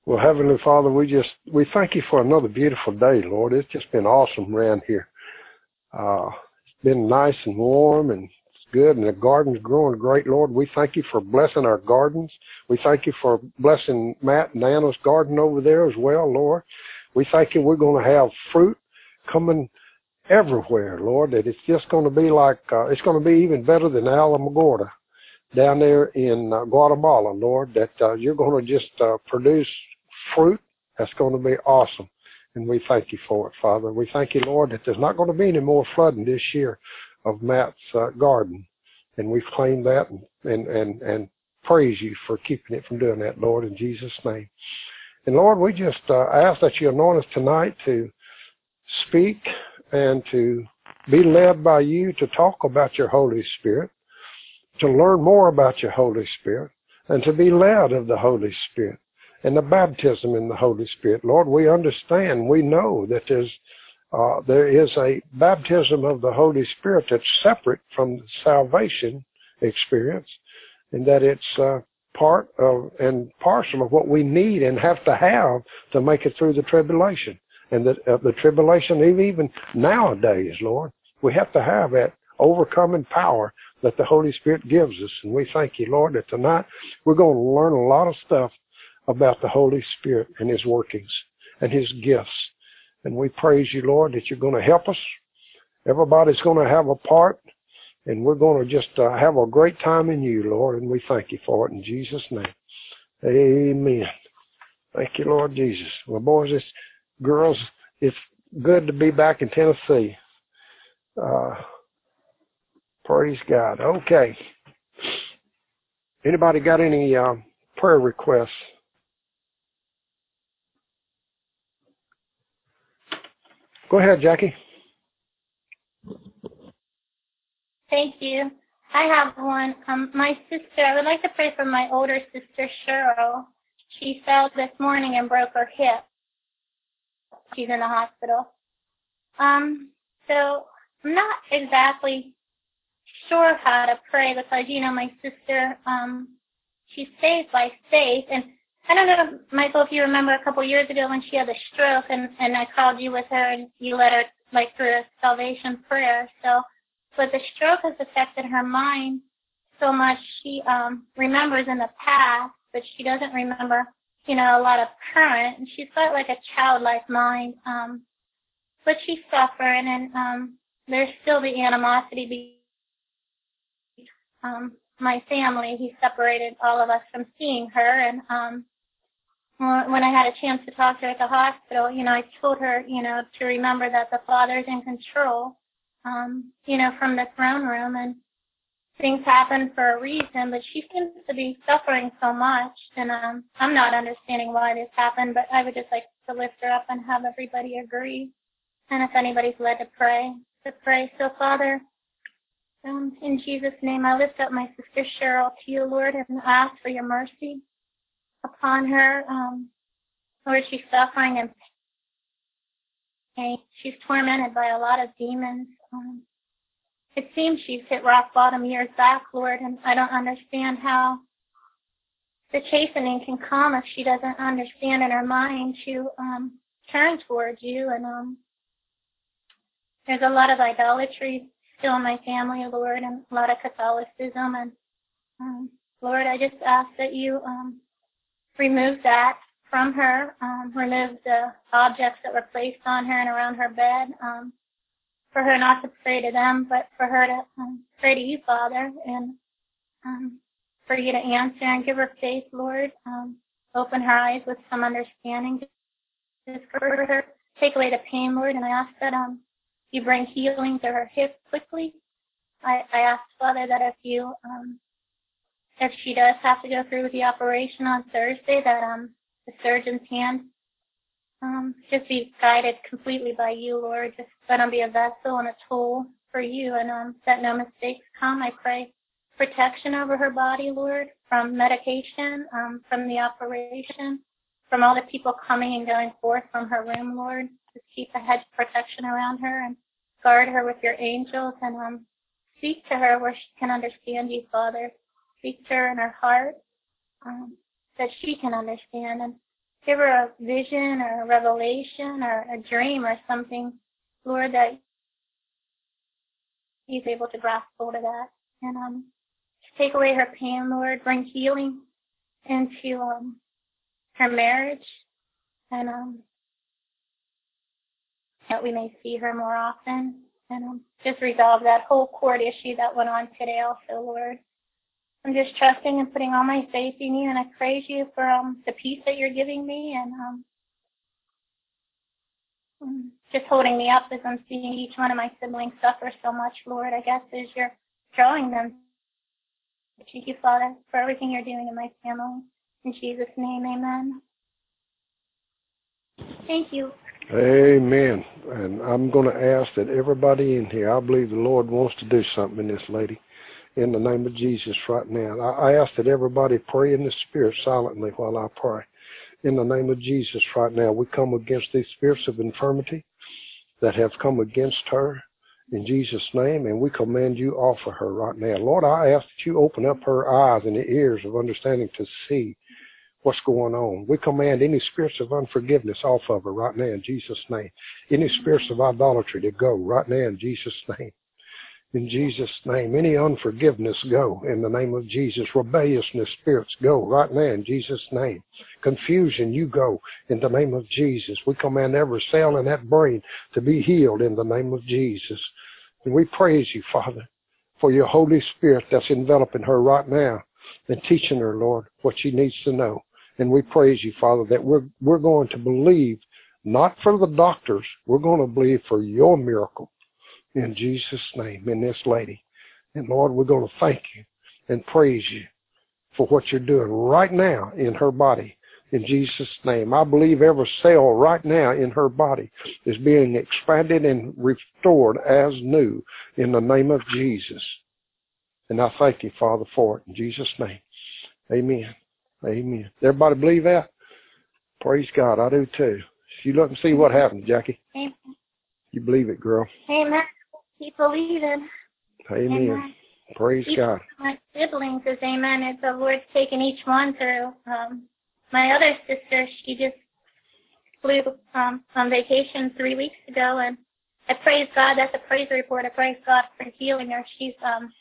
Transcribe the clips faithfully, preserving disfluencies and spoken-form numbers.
Well, Heavenly Father, we just, we thank you for another beautiful day, Lord. It's just been awesome around here. Uh, it's been nice and warm and it's good, and the garden's growing great, Lord. We thank you for blessing our gardens. We thank you for blessing Matt and Anna's garden over there as well, Lord. We thank you we're going to have fruit coming everywhere, Lord, that it's just going to be like, uh, it's going to be even better than Alamogordo down there in uh, Guatemala, Lord, that uh, you're going to just uh, produce fruit that's going to be awesome. And we thank you for it, Father. We thank you, Lord, that there's not going to be any more flooding this year of Matt's uh, garden. And we've claimed that and, and, and, and praise you for keeping it from doing that, Lord, in Jesus' name. And Lord, we just uh, ask that you anoint us tonight to speak and to be led by you to talk about your Holy Spirit, to learn more about your Holy Spirit, and to be led of the Holy Spirit and the baptism in the Holy Spirit. Lord, we understand, we know that there's uh, there is a baptism of the Holy Spirit that's separate from the salvation experience, and that it's uh, part of and parcel of what we need and have to have to make it through the tribulation. And the, uh, the tribulation, even nowadays, Lord, we have to have that overcoming power that the Holy Spirit gives us. And we thank you, Lord, that tonight we're going to learn a lot of stuff about the Holy Spirit and his workings and his gifts. And we praise you, Lord, that you're going to help us. Everybody's going to have a part, and we're going to just uh, have a great time in you, Lord, and we thank you for it in Jesus' name. Amen. Thank you, Lord Jesus. Well, boys, it's, girls, it's good to be back in Tennessee. Uh, praise God. Okay. Anybody got any uh, prayer requests? Go ahead, Jackie. Thank you. I have one. Um, my sister, I would like to pray for my older sister, Cheryl. She fell this morning and broke her hip. She's in the hospital. Um, so I'm not exactly sure how to pray because, you know, my sister, um, she's saved by faith. And I don't know, Michael, if you remember a couple years ago when she had a stroke and, and I called you with her and you led her, like, through a salvation prayer. So, but the stroke has affected her mind so much. She um, remembers in the past, but she doesn't remember, you know, a lot of current. And she's got, like, a childlike mind. Um, but she's suffering, and um, there's still the animosity between um, my family. He separated all of us from seeing her, and um, when I had a chance to talk to her at the hospital, you know, I told her, you know, to remember that the Father's in control, um, you know, from the throne room, and things happen for a reason, but she seems to be suffering so much, and um, I'm not understanding why this happened, but I would just like to lift her up and have everybody agree, and if anybody's led to pray, to pray. So, Father, um, in Jesus' name, I lift up my sister Cheryl to you, Lord, and ask for your mercy upon her. Um, Lord, she's suffering and pain. She's tormented by a lot of demons. Um, it seems she's hit rock bottom years back, Lord, and I don't understand how the chastening can come if she doesn't understand in her mind to um, turn towards you. And um, there's a lot of idolatry still in my family, Lord, and a lot of Catholicism. And um, Lord, I just ask that you um, remove that from her, um, remove the objects that were placed on her and around her bed, um, for her not to pray to them, but for her to um, pray to you, Father, and um, for you to answer and give her faith, Lord. Um, open her eyes with some understanding. Just for her, take away the pain, Lord, and I ask that um, you bring healing to her hip quickly. I, I ask, Father, that if you, um, if she does have to go through with the operation on Thursday, that um, the surgeon's hand um, just be guided completely by you, Lord. Just let them be a vessel and a tool for you, and um, that no mistakes come. I pray protection over her body, Lord, from medication, um, from the operation, from all the people coming and going forth from her room, Lord. Just keep a hedge of protection around her and guard her with your angels, and um, speak to her where she can understand you, Father. Speak to her in her heart, um, that she can understand, and give her a vision or a revelation or a dream or something, Lord, that he's able to grasp hold of that. And um, take away her pain, Lord. Bring healing into um, her marriage. And um, that we may see her more often. And um, just resolve that whole court issue that went on today also, Lord. I'm just trusting and putting all my faith in you, and I praise you for um, the peace that you're giving me and um, just holding me up as I'm seeing each one of my siblings suffer so much, Lord, I guess, as you're drawing them. Thank you, Father, for everything you're doing in my family. In Jesus' name, amen. Thank you. Amen. And I'm going to ask that everybody in here, I believe the Lord wants to do something in this lady. In the name of Jesus right now. I ask that everybody pray in the Spirit silently while I pray. In the name of Jesus right now, we come against these spirits of infirmity that have come against her in Jesus' name, and we command you off of her right now. Lord, I ask that you open up her eyes and the ears of understanding to see what's going on. We command any spirits of unforgiveness off of her right now in Jesus' name. Any spirits of idolatry to go right now in Jesus' name. In Jesus' name, any unforgiveness go in the name of Jesus. Rebelliousness spirits go right now in Jesus' name. Confusion, you go in the name of Jesus. We command every cell in that brain to be healed in the name of Jesus. And we praise you, Father, for your Holy Spirit that's enveloping her right now and teaching her, Lord, what she needs to know. And we praise you, Father, that we're, we're going to believe not for the doctors, we're going to believe for your miracle. In Jesus' name, in this lady. And Lord, we're going to thank you and praise you for what you're doing right now in her body. In Jesus' name. I believe every cell right now in her body is being expanded and restored as new in the name of Jesus. And I thank you, Father, for it in Jesus' name. Amen. Amen. Everybody believe that? Praise God. I do too. You look and see what happens, Jackie. Amen. You believe it, girl. Amen. Keep believing. Amen. Amen. Praise each God. My siblings is amen. It's the Lord's taken each one through. Um, my other sister, she just flew um, on vacation three weeks ago, and I praise God. That's a praise report. I praise God for healing her. She's um,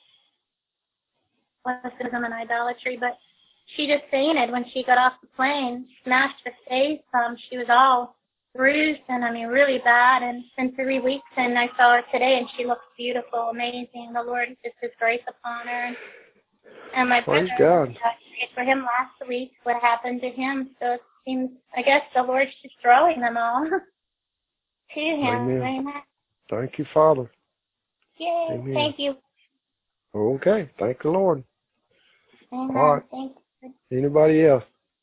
Western and idolatry, but she just fainted when she got off the plane, smashed her face. Um, she was all bruised and I mean really bad, and it's been three weeks and I saw her today and she looks beautiful, amazing. The Lord just His grace upon her. And, and my Praise brother, God. I prayed for him last week, what happened to him. So it seems, I guess the Lord's just drawing them all to Him. Amen. Amen. Thank you, Father. Yay. Amen. Thank you. Okay. Thank the Lord. Amen. All right. Thank you. Anybody else?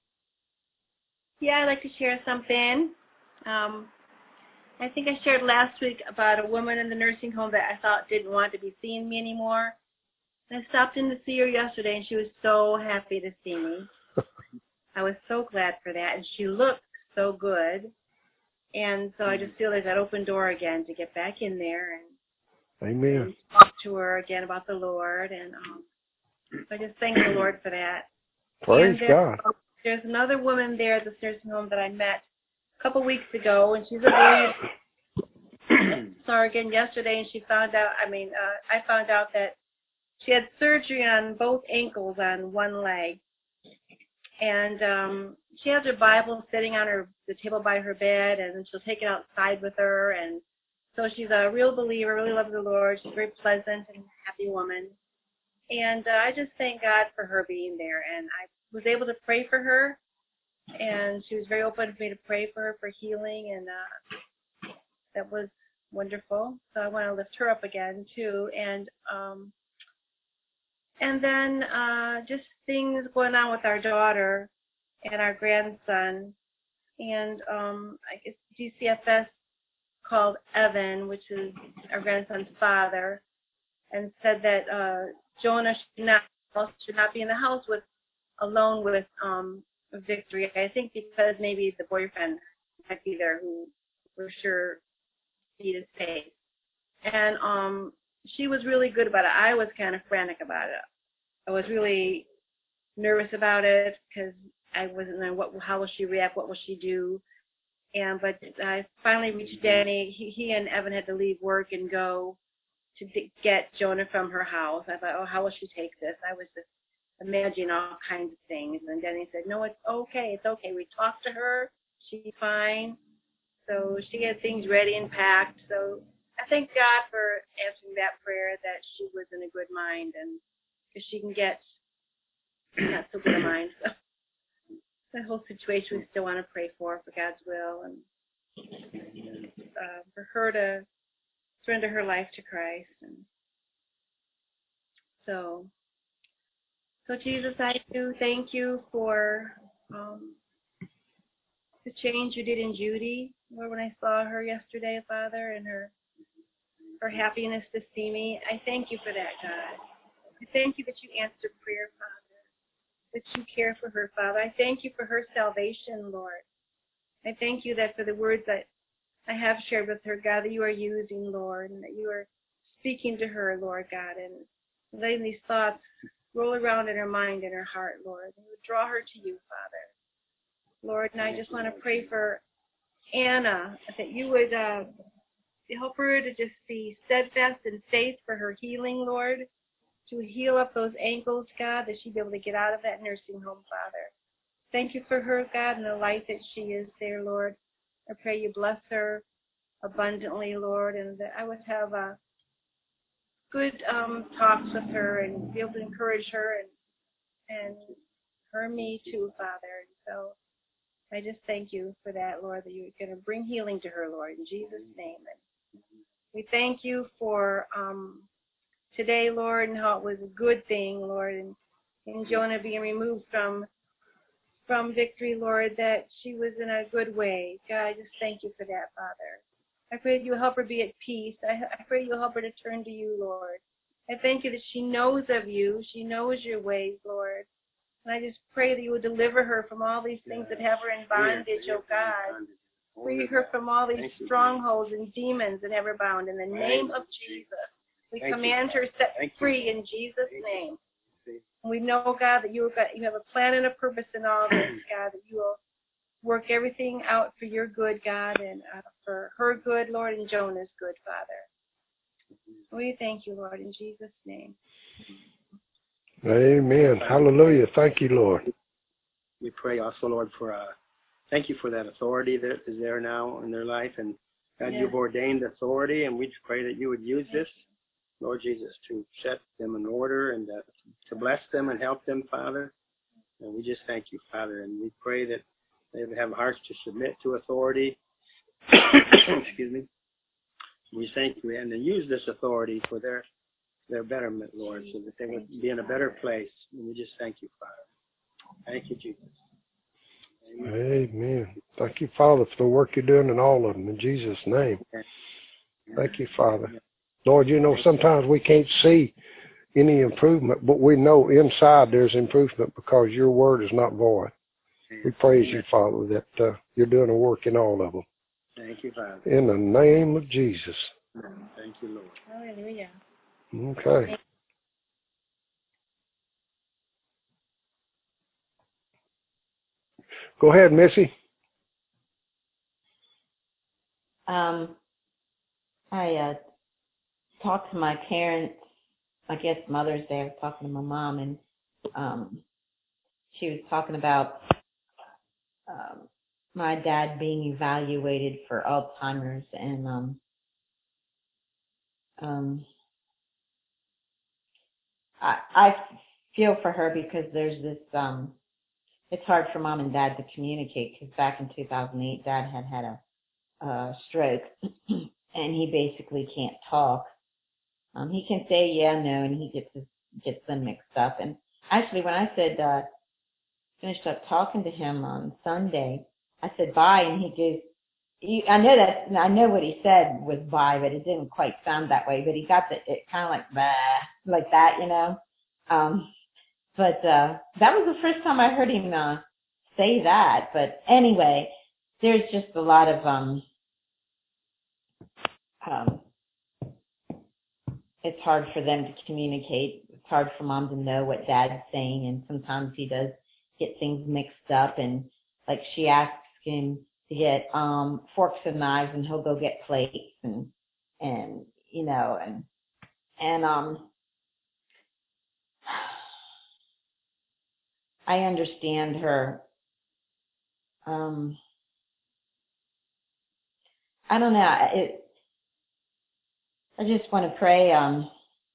Yeah, I'd like to share something. Um, I think I shared last week about a woman in the nursing home that I thought didn't want to be seeing me anymore. And I stopped in to see her yesterday, and she was so happy to see me. I was so glad for that, and she looked so good. And so I just feel there's that open door again to get back in there and, Amen. and talk to her again about the Lord. And um, I just thank the Lord for that. Praise and there, God. There's another woman there at this nursing home that I met a couple weeks ago, and she's a believer. Saw her again yesterday, and she found out, I mean, uh, I found out that she had surgery on both ankles on one leg. And um, she has her Bible sitting on her the table by her bed, and then she'll take it outside with her. And so she's a real believer, really loves the Lord. She's a very pleasant and happy woman. And uh, I just thank God for her being there. And I was able to pray for her, and she was very open for me to pray for her for healing, and uh, that was wonderful. So I want to lift her up again too. And um, and then uh, just things going on with our daughter and our grandson. And um, I guess G C F S called Evan, which is our grandson's father, and said that uh, Jonah should not should not be in the house with alone with um, Victory. I think because maybe the boyfriend might be there, who for sure needed space. And um, she was really good about it. I was kind of frantic about it. I was really nervous about it because I wasn't knowing what, how will she react, what will she do. And but I finally reached Danny. He, he and Evan had to leave work and go to d- get Jonah from her house. I thought, oh, how will she take this? I was just imagining all kinds of things. And Danny said, no, it's okay. It's okay. We talked to her. She's fine. So she had things ready and packed. So I thank God for answering that prayer, that she was in a good mind, and because she can get not so good a mind. So the whole situation we still want to pray for, for God's will, and uh, for her to surrender her life to Christ. And so, so Jesus, I do thank you for um, the change you did in Judy. Lord, when I saw her yesterday, Father, and her her happiness to see me, I thank you for that, God. I thank you that you answered prayer, Father, that you care for her, Father. I thank you for her salvation, Lord. I thank you that for the words that I have shared with her, God, that you are using, Lord, and that you are speaking to her, Lord God, and letting these thoughts roll around in her mind and her heart, Lord, and would draw her to you, Father. Lord, and I just want to pray for Anna, that you would uh, help her to just be steadfast in faith for her healing, Lord, to heal up those ankles, God, that she'd be able to get out of that nursing home, Father. Thank you for her, God, and the life that she is there, Lord. I pray you bless her abundantly, Lord, and that I would have uh, good um, talks with her and be able to encourage her and, and her me too, Father. And so I just thank you for that, Lord, that you're going to bring healing to her, Lord, in Jesus' name. And we thank you for um, today, Lord, and how it was a good thing, Lord, and, and Jonah being removed from from Victory, Lord, that she was in a good way. God, I just thank you for that, Father. I pray that you help her be at peace. I, I pray you'll help her to turn to you, Lord. I thank you that she knows of you. She knows your ways, Lord. And I just pray that you will deliver her from all these things that have her in bondage, oh God. Free her from all these strongholds and demons that have her bound. In the name of Jesus, we command her set free in Jesus' name. And we know, God, that you have, you have a plan and a purpose in all this, God, that you will work everything out for your good, God, and uh, for her good, Lord, and Jonah's good, Father. We thank you, Lord, in Jesus' name. Amen. Hallelujah. Thank you, Lord. We pray also, Lord, for uh, thank you for that authority that is there now in their life. And God, Yes. you've ordained authority, and we just pray that you would use this, Lord Jesus, to set them in order and uh, to bless them and help them, Father. And we just thank you, Father. And we pray that they would have hearts to submit to authority. Excuse me. We thank you, and to use this authority for their their betterment, Lord, so that they would be in a better place. And we just thank you, Father. Thank you, Jesus. Amen. Amen. Thank you, Father, for the work you're doing in all of them. In Jesus' name. Thank you, Father. Lord, you know, sometimes we can't see any improvement, but we know inside there's improvement because your word is not void. We praise you, Father, that uh, you're doing a work in all of them. Thank you, Father. In the name of Jesus. Thank you, Lord. Hallelujah. Okay. Go ahead, Missy. Um, I uh, talked to my parents, I guess Mother's Day. I was talking to my mom, and um, she was talking about um, my dad being evaluated for Alzheimer's, and um, um, I, I feel for her because there's this, um, it's hard for Mom and Dad to communicate because back in two thousand eight, Dad had had a, a stroke, and he basically can't talk. Um, he can say yeah, no, and he gets his, gets them mixed up. And actually, when I said uh, finished up talking to him on Sunday, I said bye, and he goes, you, I know that I know what he said was bye, but it didn't quite sound that way. But he got the it kind of like bah, like that, you know. Um, but uh, that was the first time I heard him uh, say that. But anyway, there's just a lot of um, um, it's hard for them to communicate. It's hard for Mom to know what Dad's saying, and sometimes he does get things mixed up, and like she asks him to get um forks and knives, and he'll go get plates, and and you know, and and um I understand her. Um, I don't know. It, I just want to pray. Um,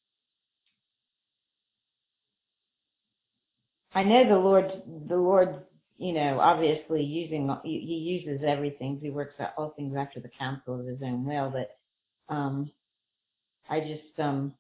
I know the Lord. The Lord, you know, obviously using He uses everything. He works out all things after the counsel of His own will. But um, I just um,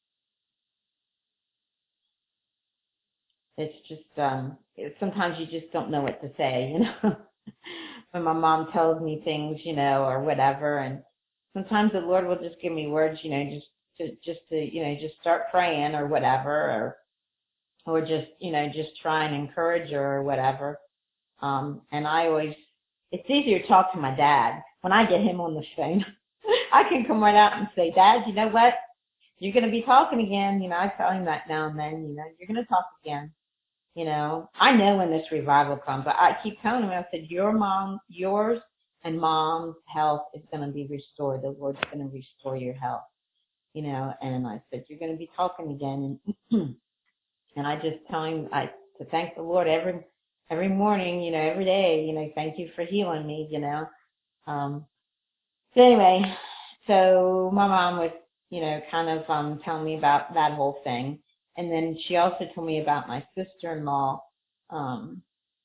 it's just um, it, sometimes you just don't know what to say, you know. When my mom tells me things, you know, or whatever, and sometimes the Lord will just give me words, you know, just to just to you know just start praying or whatever, or or just you know just try and encourage her or whatever. Um, and I always, it's easier to talk to my dad when I get him on the phone. I can come right out and say, Dad, you know what? You're going to be talking again. You know, I tell him that now and then. You know, you're going to talk again. You know, I know when this revival comes. I, I keep telling him, I said, your mom, yours and mom's health is going to be restored. The Lord's going to restore your health. You know, and I said, you're going to be talking again. And and I just tell him I to thank the Lord every every morning, you know, every day, you know, thank you for healing me, you know. Um, so anyway, so my mom was, you know, kind of um, telling me about that whole thing. And then she also told me about my sister-in-law, um,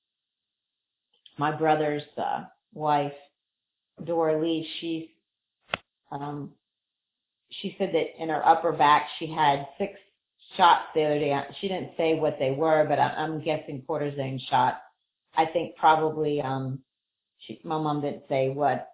my brother's uh, wife, Dora Lee. She's, um, she said that in her upper back she had six shots the other day. She didn't say what they were, but I'm guessing cortisone shots. I think probably um, she, my mom didn't say what,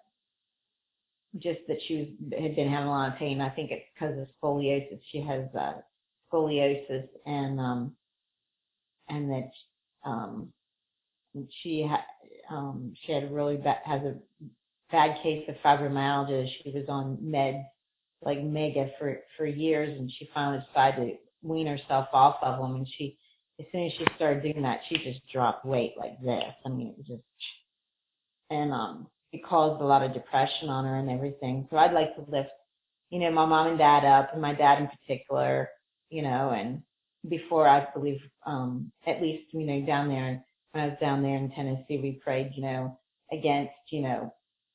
just that she was, had been having a lot of pain. I think it's because of scoliosis. She has uh, scoliosis, and um, and that um, she ha- um, she had a really bad, has a bad case of fibromyalgia. She was on meds like mega for for years, and she finally decided to wean herself off of them. And she, as soon as she started doing that, she just dropped weight like this. I mean, it was just, and um, it caused a lot of depression on her and everything. So I'd like to lift, you know, my mom and dad up, and my dad in particular, you know, and before I believe, um, at least, you know, down there, when I was down there in Tennessee, we prayed, you know, against, you know,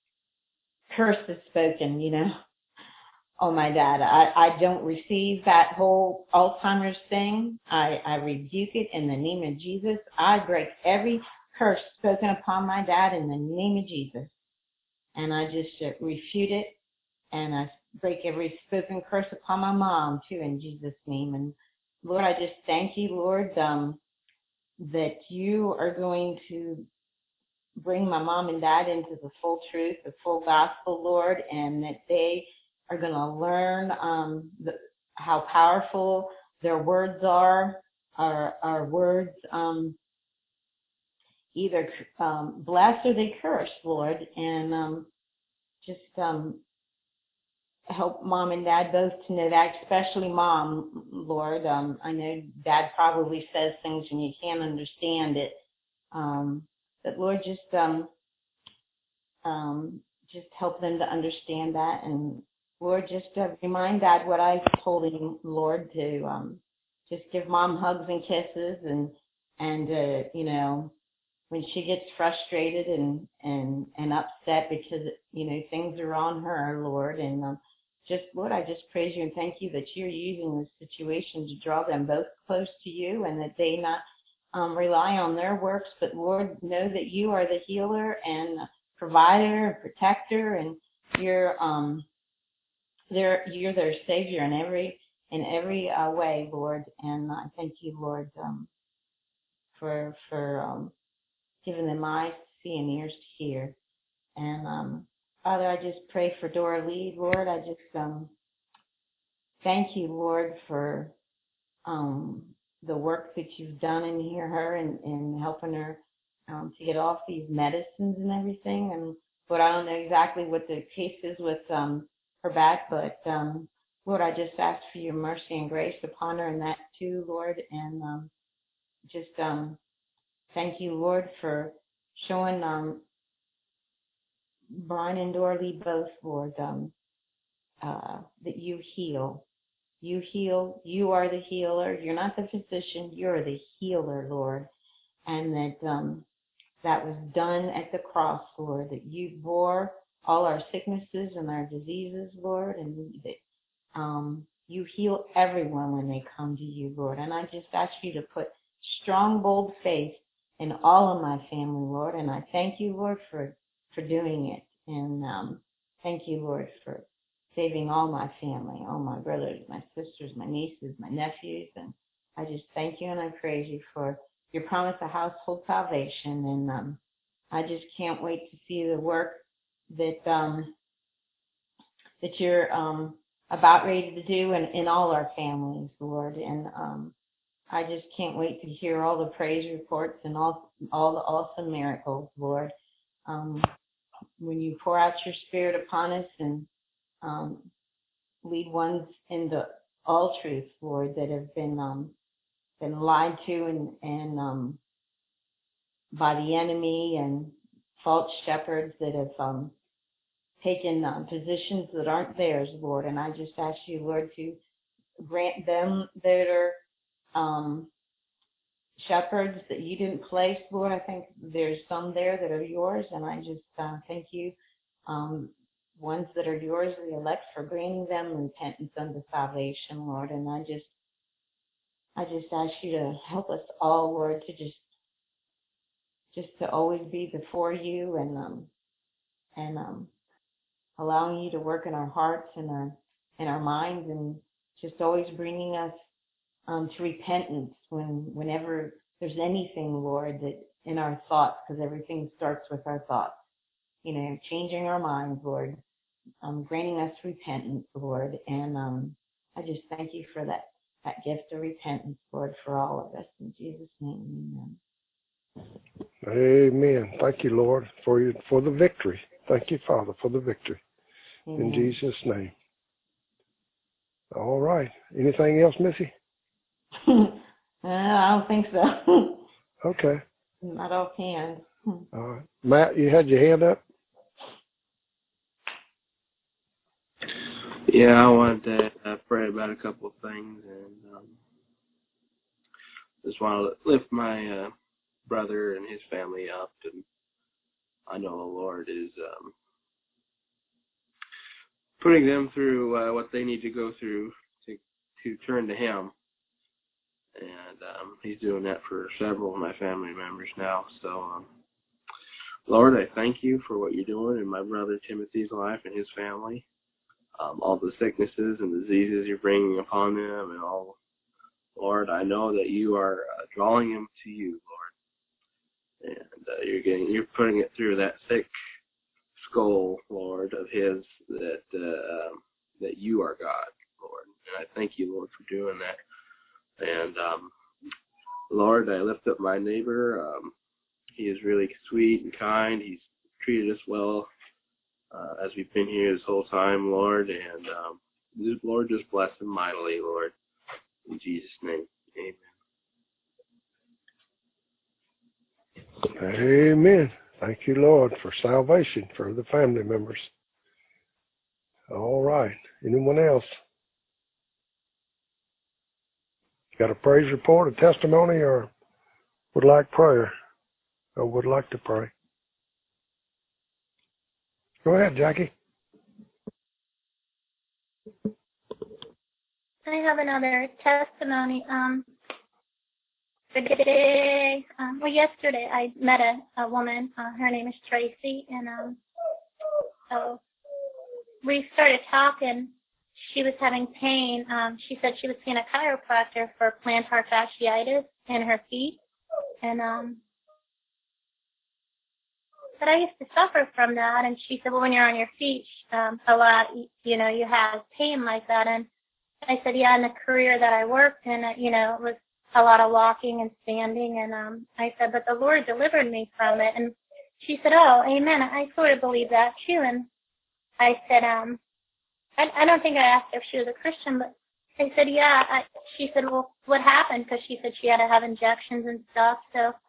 curses spoken, you know, oh my dad. I, I don't receive that whole Alzheimer's thing. I, I rebuke it in the name of Jesus. I break every curse spoken upon my dad in the name of Jesus. And I just uh, refute it, and I break every spoken curse upon my mom too in Jesus' name. And Lord, I just thank you, Lord, um, that you are going to bring my mom and dad into the full truth, the full gospel, Lord, and that they are going to learn um, the, how powerful their words are. Our, our words um, either um, bless or they curse, Lord, and um, just um, help mom and dad both to know that, especially mom, Lord. Um, I know dad probably says things and you can't understand it, um, but Lord, just um, um, just help them to understand that. And Lord, just uh, remind Dad what I told him, Lord, to um, just give Mom hugs and kisses, and and uh, you know, when she gets frustrated and and and upset because you know things are on her, Lord, and um, just Lord, I just praise you and thank you that you're using this situation to draw them both close to you, and that they not um, rely on their works, but Lord, know that you are the healer and provider and protector, and you're um they're you're their savior in every in every uh, way, Lord. And I thank you, Lord, um for for um giving them eyes to see and ears to hear. And um Father, I just pray for Dora Lee, Lord. I just um thank you, Lord, for um the work that you've done in here her and, and helping her um to get off these medicines and everything. And but I don't know exactly what the case is with um her back, but um Lord, I just ask for your mercy and grace upon her and that too, Lord, and um just um thank you, Lord, for showing um, Brian and Dorley both, Lord, um, uh, that you heal. You heal. You are the healer. You're not the physician. You're the healer, Lord. And that um, that was done at the cross, Lord, that you bore all our sicknesses and our diseases, Lord, and that um, you heal everyone when they come to you, Lord. And I just ask you to put strong, bold faith in all of my family, Lord. And I thank you, Lord, for, for doing it. And um, thank you, Lord, for saving all my family, all my brothers, my sisters, my nieces, my nephews. And I just thank you and I praise you for your promise of household salvation. And um, I just can't wait to see the work that um, that you're um, about ready to do in, in all our families, Lord. And um, I just can't wait to hear all the praise reports and all all the awesome miracles, Lord. Um, when you pour out your Spirit upon us and um, lead ones into all truth, Lord, that have been um, been lied to and and um, by the enemy and false shepherds that have um, taken um, positions that aren't theirs, Lord. And I just ask you, Lord, to grant them that are um, shepherds that you didn't place, Lord. I think there's some there that are yours, and I just uh, thank you. Um, ones that are yours, the elect, for granting them repentance unto salvation, Lord. And I just, I just ask you to help us all, Lord, to just, just to always be before you and um, and um, allowing you to work in our hearts and our in our minds, and just always bringing us um, to repentance when whenever there's anything, Lord, that in our thoughts, because everything starts with our thoughts. You know, changing our minds, Lord, um, granting us repentance, Lord, and um, I just thank you for that that gift of repentance, Lord, for all of us. In Jesus' name, amen. Amen. Thank you, Lord, for you for the victory. Thank you, Father, for the victory. Amen. In Jesus' name. All right. Anything else, Missy? I don't think so. Okay. Not offhand. All right. Matt, you had your hand up? Yeah, I wanted to uh, pray about a couple of things, and um, just want to lift my uh, brother and his family up. And I know the Lord is um, putting them through uh, what they need to go through to to turn to Him, and um, He's doing that for several of my family members now. So, um, Lord, I thank you for what you're doing in my brother Timothy's life and his family. Um, all the sicknesses and diseases you're bringing upon them, and all, Lord, I know that you are uh, drawing him to you, Lord, and uh, you're getting, you're putting it through that thick skull, Lord, of his, that uh, um, that you are God, Lord, and I thank you, Lord, for doing that. And um, Lord, I lift up my neighbor. Um, he is really sweet and kind. He's treated us well. Uh, as we've been here this whole time, Lord, and um, just, Lord, just bless him mightily, Lord, in Jesus' name, amen. Amen. Thank you, Lord, for salvation for the family members. All right. Anyone else? Got a praise report, a testimony, or would like prayer, or would like to pray? Go ahead, Jackie. I have another testimony. Um, today, um, well, yesterday I met a, a woman. Uh, her name is Tracy, and um, so we started talking. She was having pain. Um, she said she was seeing a chiropractor for plantar fasciitis in her feet, and um, but I used to suffer from that. And she said, well, when you're on your feet, um, a lot, you know, you have pain like that, and I said, yeah, in the career that I worked in, you know, it was a lot of walking and standing. And um, I said, but the Lord delivered me from it. And she said, oh, amen. I sort of believe that too. And I said, um, I, I don't think I asked her if she was a Christian, but I said, yeah. I, she said, well, what happened? Because she said she had to have injections and stuff. So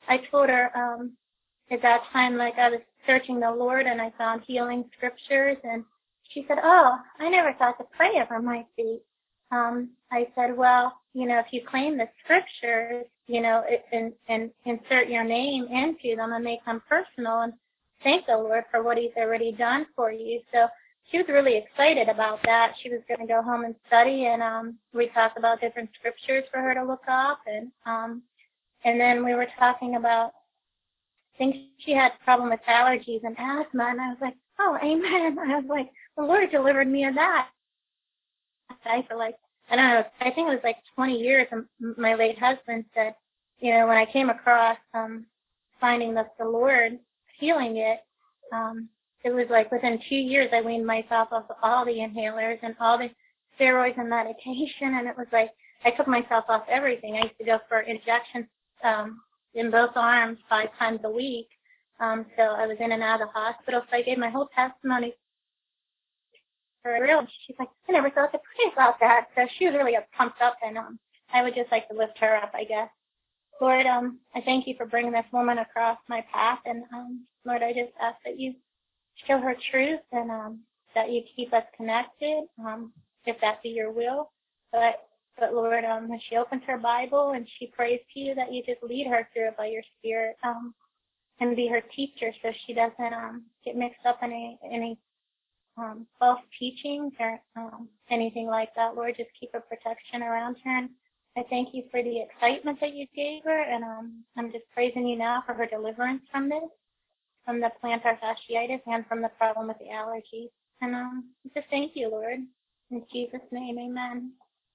I told her um, at that time, like I was searching the Lord and I found healing scriptures, and she said, "Oh, I never thought to pray over my feet." Um, I said, "Well, you know, if you claim the scriptures, you know, it, and, and insert your name into them and make them personal, and thank the Lord for what He's already done for you." So she was really excited about that. She was going to go home and study, and um, we talked about different scriptures for her to look up, and um, and then we were talking about, I think she had a problem with allergies and asthma, and I was like, "Oh, amen." I was like, "The Lord delivered me of that." I feel like, I don't know, I think it was like twenty years, and my late husband said, you know, when I came across um, finding that the Lord healing it, um, it was like within two years I weaned myself off of all the inhalers and all the steroids and medication, and it was like I took myself off everything. I used to go for injections um, in both arms five times a week, um, so I was in and out of the hospital, so I gave my whole testimony for real. She's like, "I never thought to pray about that." So she was really pumped up, and um, I would just like to lift her up, I guess. Lord, um, I thank you for bringing this woman across my path, and um, Lord, I just ask that you show her truth, and um, that you keep us connected, um, if that be your will. But, but Lord, um, when she opens her Bible and she prays to you, that you just lead her through it by your Spirit, um, and be her teacher, so she doesn't um, get mixed up in any, any um, false teachings or um, anything like that. Lord, just keep a protection around her. And I thank you for the excitement that you gave her, and um, I'm just praising you now for her deliverance from this, from the plantar fasciitis, and from the problem with the allergies. And um, just thank you, Lord. In Jesus' name, amen.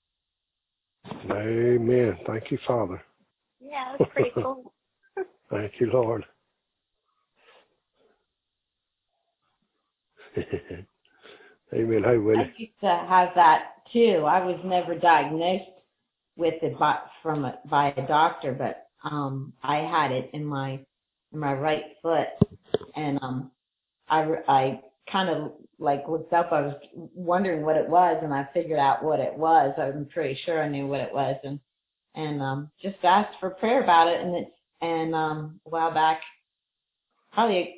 Amen. Thank you, Father. Yeah, it was pretty cool. Thank you, Lord. Amen. Hey, Willie. I used to have that too. I was never diagnosed with it by, from a, by a doctor, but um, I had it in my in my right foot, and um, I I kind of like looked up. I was wondering what it was, and I figured out what it was. I'm pretty sure I knew what it was, and and um, just asked for prayer about it, and it's and um, a while back, probably.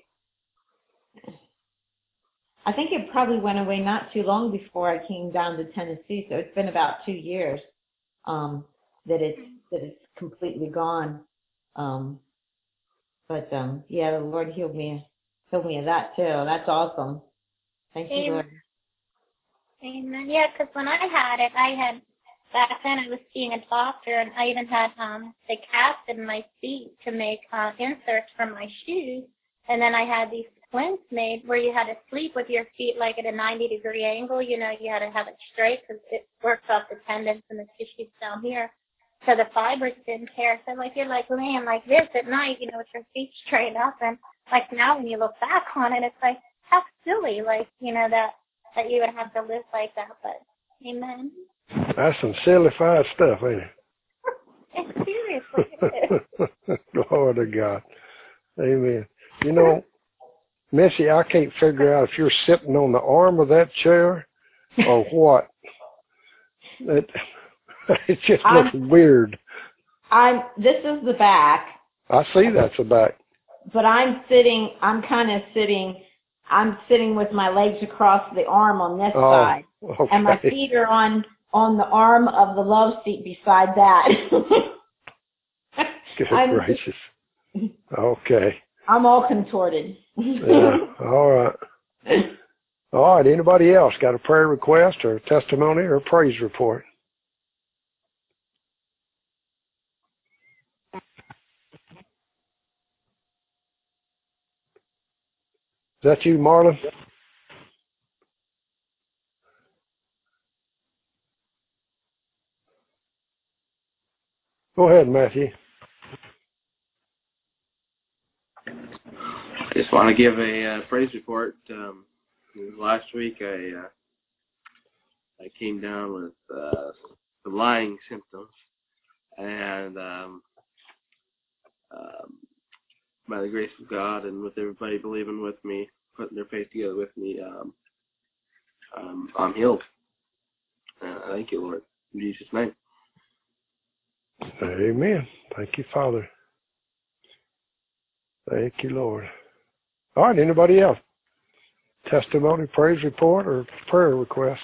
I think it probably went away not too long before I came down to Tennessee, so it's been about two years um, that it's that it's completely gone. Um, but um, yeah, the Lord healed me, healed me of that too. That's awesome. Thank Amen. you, Lord. Amen. Yeah, because when I had it, I had, back then I was seeing a doctor, and I even had um, the cast in my feet to make uh, inserts for my shoes. And then I had these splints made where you had to sleep with your feet like at a ninety degree angle. You know, you had to have it straight because it works off the tendons and the tissues down here. So the fibers didn't tear. So like you're like laying like this at night, you know, with your feet straight up. And like now when you look back on it, it's like how silly, like, you know, that, that you would have to live like that. But amen. That's some silly-fied stuff, ain't it? It's seriously, it is. Glory to God. Amen. You know, Missy, I can't figure out if you're sitting on the arm of that chair or what. It, it just looks I'm, weird. I'm. This is the back. I see that's the back. But I'm sitting. I'm kind of sitting. I'm sitting with my legs across the arm on this Oh, side, okay. and my feet are on on the arm of the love seat beside that. Good I'm, gracious. Okay. I'm all contorted. Yeah. All right. All right. Anybody else got a prayer request or a testimony or a praise report? Is that you, Marlon? Go ahead, Matthew. I just want to give a uh, praise report. Um, last week I uh, I came down with uh, some lying symptoms, and um, um, by the grace of God and with everybody believing with me, putting their faith together with me, um, um, I'm healed. Uh, thank you, Lord. In Jesus' name. Amen. Thank you, Father. Thank you, Lord. All right, anybody else? Testimony, praise report, or prayer request?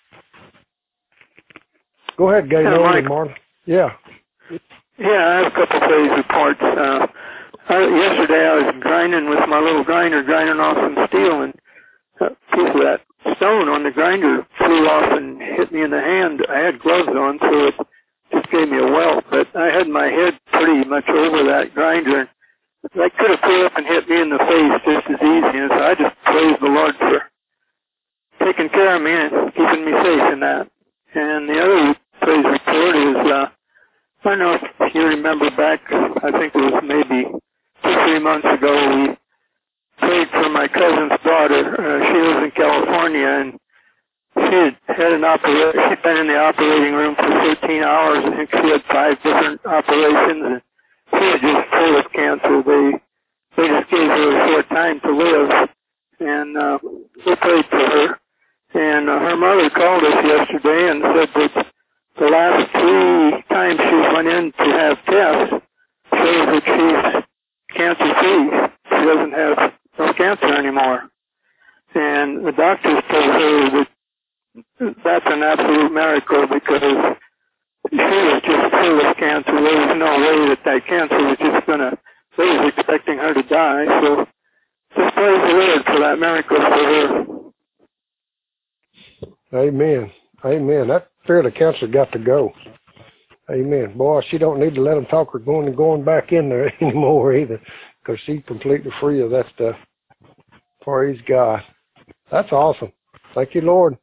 Go ahead, Gay Hello, Nolan, Mike. Martin. Yeah. Yeah, I have a couple of praise reports. Uh, I, yesterday I was grinding with my little grinder, grinding off some steel, and a piece of that stone on the grinder flew off and hit me in the hand. I had gloves on, so it just gave me a welt, but I had my head pretty much over that grinder, and that could have flew up and hit me in the face just as easy. And so I just praise the Lord for taking care of me and keeping me safe in that. And the other praise report is, uh, I don't know if you remember back, I think it was maybe two, three months ago, we prayed for my cousin's daughter. Uh, she lives in California, and she had had an operation. She'd been in the operating room for thirteen hours. I think she had five different operations, and she was just full of cancer. They they just gave her a short time to live, and uh, we prayed for her. And uh, her mother called us yesterday and said that the last three times she went in to have tests shows that she's cancer-free. She doesn't have no cancer anymore. And the doctors told her that that's an absolute miracle because she was just full of cancer. There was no way that that cancer was just going to, they was expecting her to die. So just praise the Lord for that miracle for her. Amen. Amen. That spirit of cancer got to go. Amen. Boy, she don't need to let them talk her going and going back in there anymore either, because she's completely free of that stuff. Praise God. That's awesome. Thank you, Lord.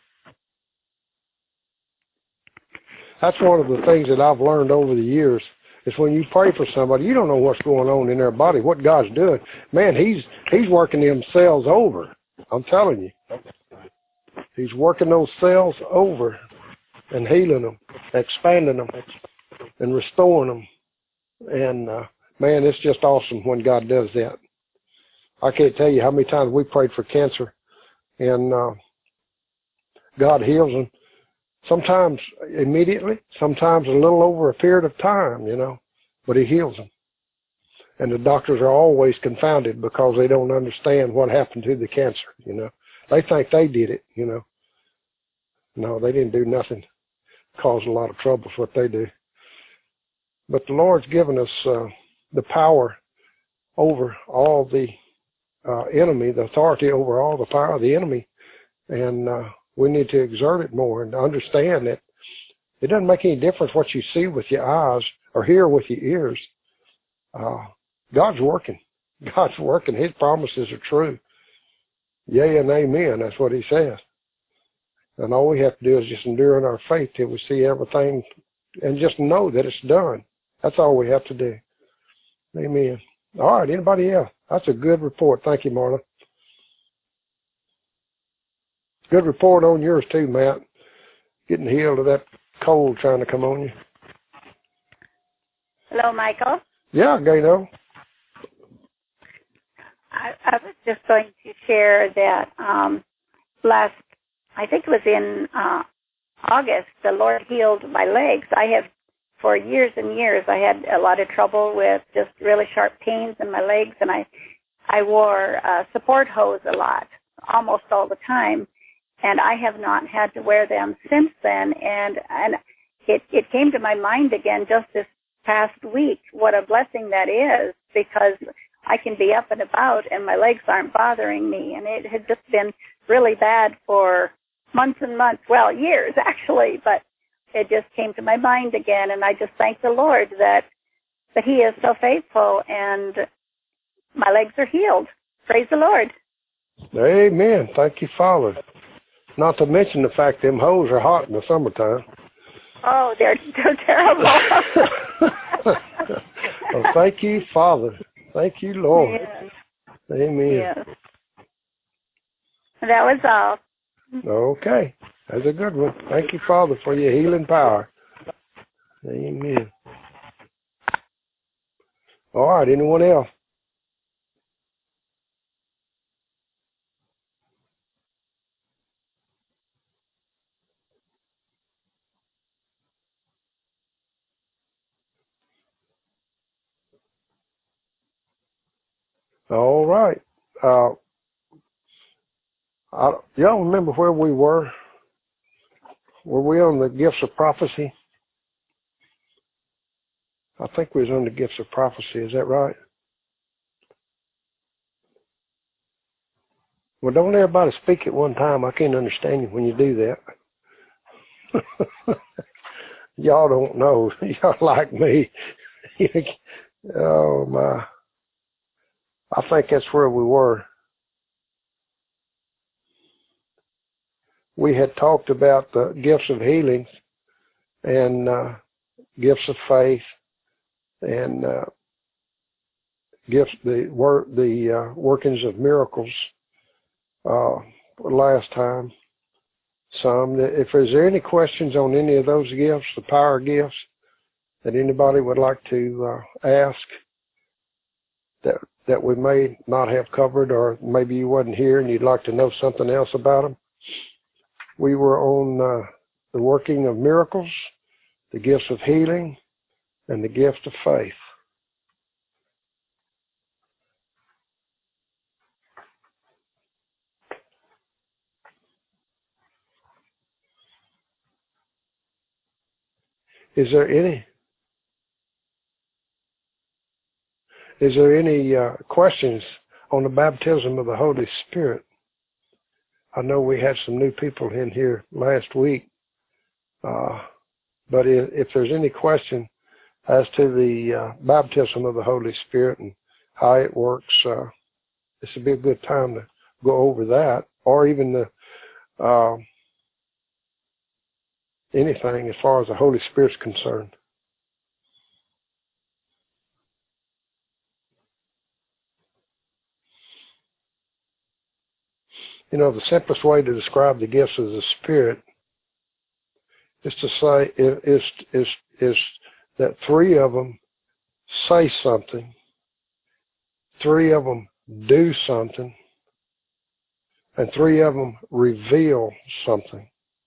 That's one of the things that I've learned over the years is when you pray for somebody, you don't know what's going on in their body, what God's doing. Man, he's he's working them cells over. I'm telling you. He's working those cells over and healing them, expanding them, and restoring them. And, uh, man, it's just awesome when God does that. I can't tell you how many times we prayed for cancer, and uh, God heals them. Sometimes immediately, sometimes a little over a period of time, you know, but he heals them. And the doctors are always confounded because they don't understand what happened to the cancer, you know. They think they did it, you know. No, they didn't do nothing. Cause a lot of trouble is what they do. But the Lord's given us uh, the power over all the uh, enemy, the authority over all the power of the enemy. And uh, we need to exert it more and understand that it doesn't make any difference what you see with your eyes or hear with your ears. Uh, God's working. God's working. His promises are true. Yea and amen. That's what he says. And all we have to do is just endure in our faith till we see everything and just know that it's done. That's all we have to do. Amen. All right, anybody else? That's a good report. Thank you, Marla. Good report on yours too, Matt. Getting healed of that cold trying to come on you. Hello, Michael. Yeah, Gano. I, I was just going to share that um, last, I think it was in uh, August, the Lord healed my legs. I have, for years and years, I had a lot of trouble with just really sharp pains in my legs, and I, I wore uh, support hose a lot, almost all the time, and I have not had to wear them since then. And and it it came to my mind again just this past week what a blessing that is, because I can be up and about and my legs aren't bothering me. And it had just been really bad for months and months, well, years actually, but it just came to my mind again. And I just thank the Lord that, that he is so faithful and my legs are healed. Praise the Lord. Amen. Thank you, Father. Not to mention the fact them hoes are hot in the summertime. Oh, they're, they're terrible. Well, thank you, Father. Thank you, Lord. Yes. Amen. Yes. That was all. Okay. That's a good one. Thank you, Father, for your healing power. Amen. All right. Anyone else? All right. Uh, I, y'all remember where we were? Were we on the gifts of prophecy? I think we was on the gifts of prophecy. Is that right? Well, don't everybody speak at one time. I can't understand you when you do that. Y'all don't know. Y'all like me. Oh, my. I think that's where we were. We had talked about the gifts of healing and uh, gifts of faith and uh, gifts, the work, the uh, workings of miracles uh, last time. Some. If there's any questions on any of those gifts, the power gifts, that anybody would like to uh, ask that that we may not have covered, or maybe you wasn't here and you'd like to know something else about them. We were on uh, the working of miracles, the gifts of healing, and the gift of faith. Is there any is there any uh, questions on the baptism of the Holy Spirit? I know we had some new people in here last week, uh, but if, if there's any question as to the uh, baptism of the Holy Spirit and how it works, uh, this would be a good time to go over that, or even the uh, anything as far as the Holy Spirit's concerned. You know, the simplest way to describe the gifts of the Spirit is to say is is is that three of them say something, three of them do something, and three of them reveal something.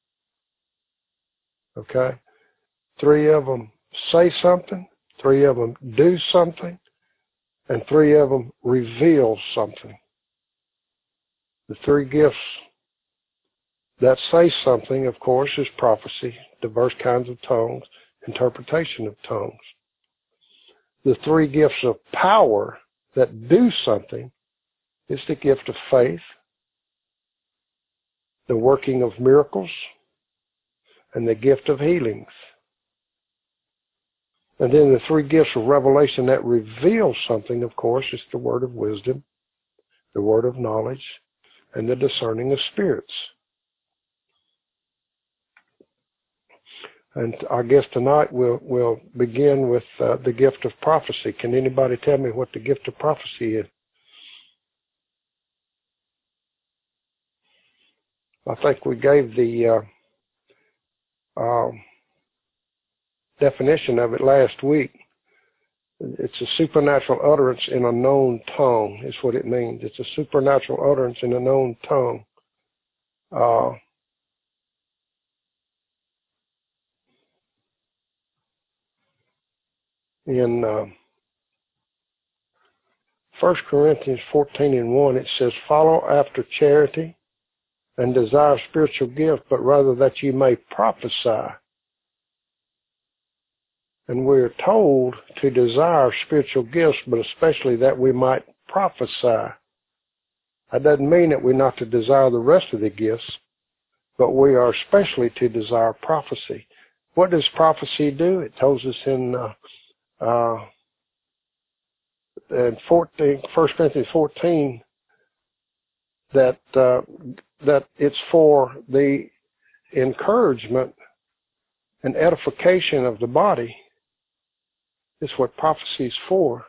Okay? Three of them say something, three of them do something, and three of them reveal something. The three gifts that say something, of course, is prophecy, diverse kinds of tongues, interpretation of tongues. The three gifts of power that do something is the gift of faith, the working of miracles, and the gift of healings. And then the three gifts of revelation that reveal something, of course, is the word of wisdom, the word of knowledge, and the discerning of spirits. And I guess tonight we'll, we'll begin with uh, the gift of prophecy. Can anybody tell me what the gift of prophecy is? I think we gave the uh, um, definition of it last week. It's a supernatural utterance in a known tongue, is what it means. It's a supernatural utterance in a known tongue. Uh, in uh, First Corinthians fourteen and one, it says, "Follow after charity and desire spiritual gift, but rather that you may prophesy." And we're told to desire spiritual gifts, but especially that we might prophesy. That doesn't mean that we're not to desire the rest of the gifts, but we are especially to desire prophecy. What does prophecy do? It tells us in uh, uh, in fourteen, First Corinthians fourteen that uh, that it's for the encouragement and edification of the body. Is what prophecy is for.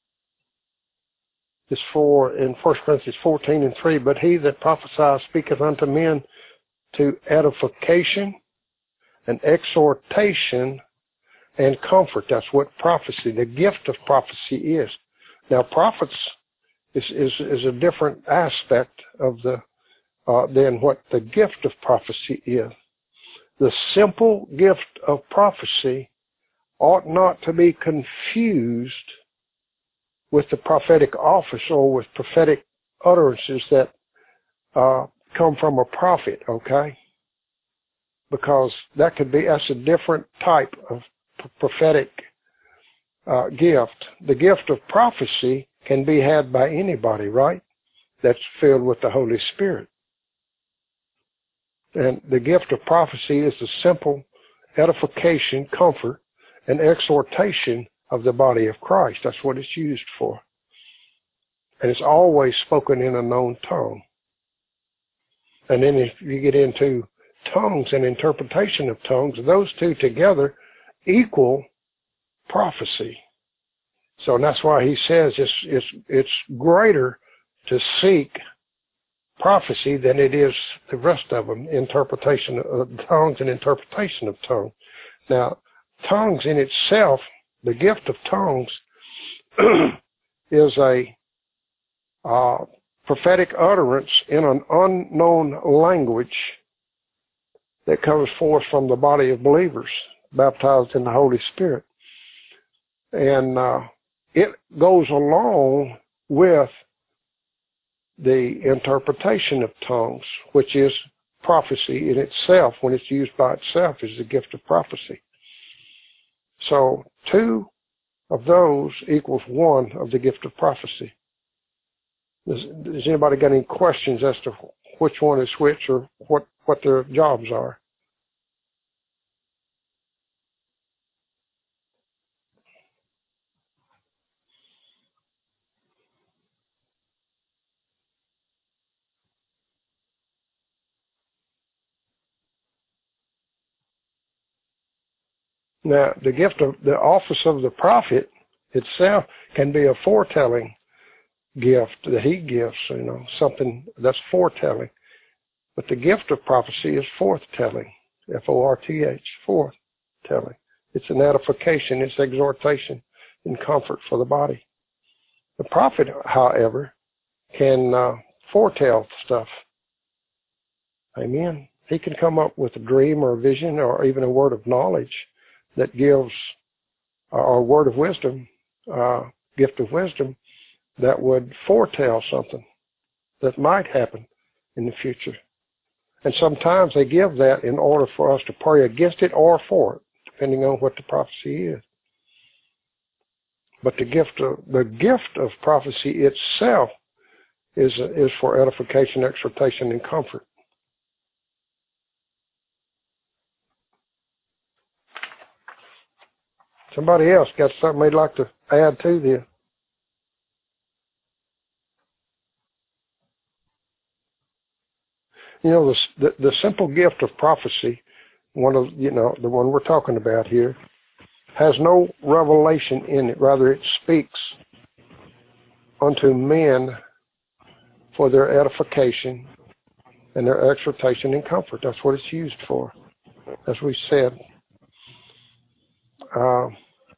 It's for, in First Corinthians fourteen and three, "But he that prophesieth speaketh unto men to edification and exhortation and comfort." That's what prophecy, the gift of prophecy is. Now, prophets is, is, is a different aspect of the uh, than what the gift of prophecy is. The simple gift of prophecy ought not to be confused with the prophetic office or with prophetic utterances that uh, come from a prophet, okay? Because that could be, that's a different type of p- prophetic uh, gift. The gift of prophecy can be had by anybody, right? That's filled with the Holy Spirit. And the gift of prophecy is the simple edification, comfort, and exhortation of the body of Christ. That's what it's used for. And it's always spoken in a known tongue. And then if you get into tongues and interpretation of tongues, those two together equal prophecy. So that's why he says it's, it's, it's greater to seek prophecy than it is the rest of them, interpretation of tongues and interpretation of tongues. Now, tongues in itself, the gift of tongues is a uh, prophetic utterance in an unknown language that comes forth from the body of believers baptized in the Holy Spirit. And uh, it goes along with the interpretation of tongues, which is prophecy in itself. When it's used by itself, is the gift of prophecy. So two of those equals one of the gift of prophecy. Does, does anybody got any questions as to which one is which or what, what their jobs are? Now, the gift of the office of the prophet itself can be a foretelling gift that he gives, you know, something that's foretelling. But the gift of prophecy is forthtelling, F O R T H, forthtelling. It's an edification, it's exhortation and comfort for the body. The prophet, however, can uh, foretell stuff. Amen. He can come up with a dream or a vision or even a word of knowledge that gives, or a word of wisdom, uh, gift of wisdom, that would foretell something that might happen in the future. And sometimes they give that in order for us to pray against it or for it, depending on what the prophecy is. But the gift of, the gift of prophecy itself is, is for edification, exhortation, and comfort. Somebody else got something they'd like to add to this? You know, the, the the simple gift of prophecy, one of you know the one we're talking about here, has no revelation in it. Rather, it speaks unto men for their edification and their exhortation and comfort. That's what it's used for, as we said. Uh,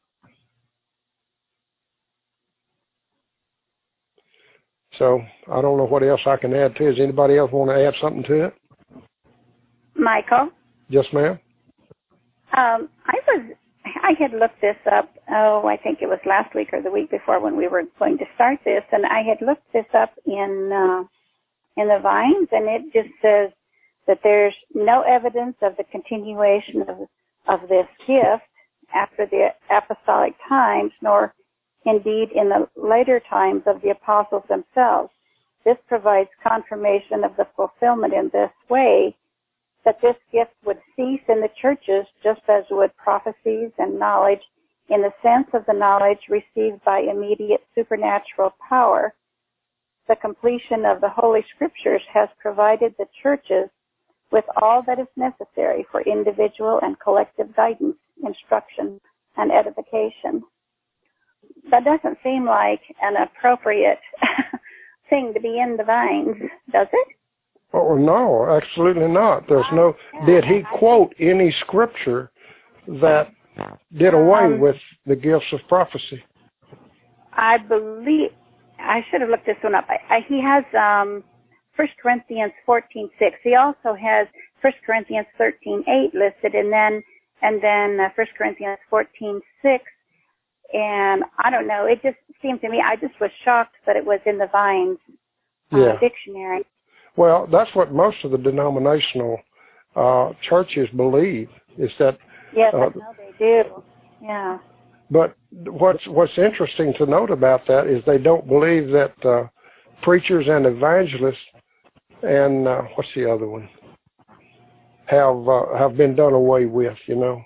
So I don't know what else I can add to it. Does anybody else want to add something to it? Michael? Yes, ma'am. Um, I was, I had looked this up, oh, I think it was last week or the week before when we were going to start this, and I had looked this up in, uh, in the Vines, and it just says that there's no evidence of the continuation of, of this gift after the apostolic times, nor indeed in the later times of the apostles themselves. This provides confirmation of the fulfillment in this way that this gift would cease in the churches just as would prophecies and knowledge in the sense of the knowledge received by immediate supernatural power. The completion of the Holy Scriptures has provided the churches with all that is necessary for individual and collective guidance, instruction, and edification. That doesn't seem like an appropriate thing to be in the Vines, does it? Oh, no, absolutely not. There's no, did he quote any scripture that did away um, with the gifts of prophecy? I believe, I should have looked this one up. I, I, he has um, First Corinthians fourteen six. He also has First Corinthians thirteen eight listed, and then and then uh, First Corinthians fourteen six And I don't know, it just seemed to me, I just was shocked that it was in the Vines uh, Yeah. dictionary. Well, that's what most of the denominational uh, churches believe, is that. Yes, uh, I know they do. Yeah. But what's what's interesting to note about that is they don't believe that uh, preachers and evangelists and uh, what's the other one have uh, have been done away with, you know.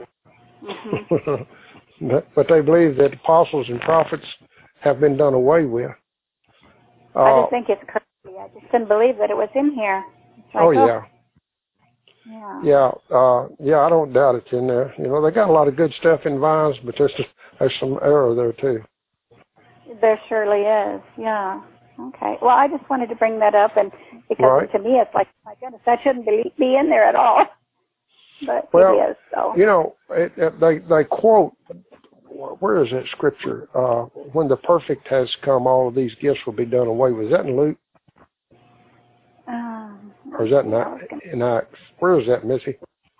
Mm-hmm. but, but they believe that apostles and prophets have been done away with. Uh, I just think it's crazy. I just couldn't believe that it was in here. Like, oh yeah. Yeah. Yeah, uh, yeah, I don't doubt it's in there. You know, they got a lot of good stuff in Vines, but there's there's some error there too. There surely is. Yeah. Okay. Well, I just wanted to bring that up, and because Right. to me, it's like, my goodness, that shouldn't be be in there at all. But Well, it is. So. You know, it, it, they they quote. Where is that scripture? Uh, when the perfect has come, all of these gifts will be done away with. Is that in Luke? Um, Or is that in, in Acts? Where is that, Missy?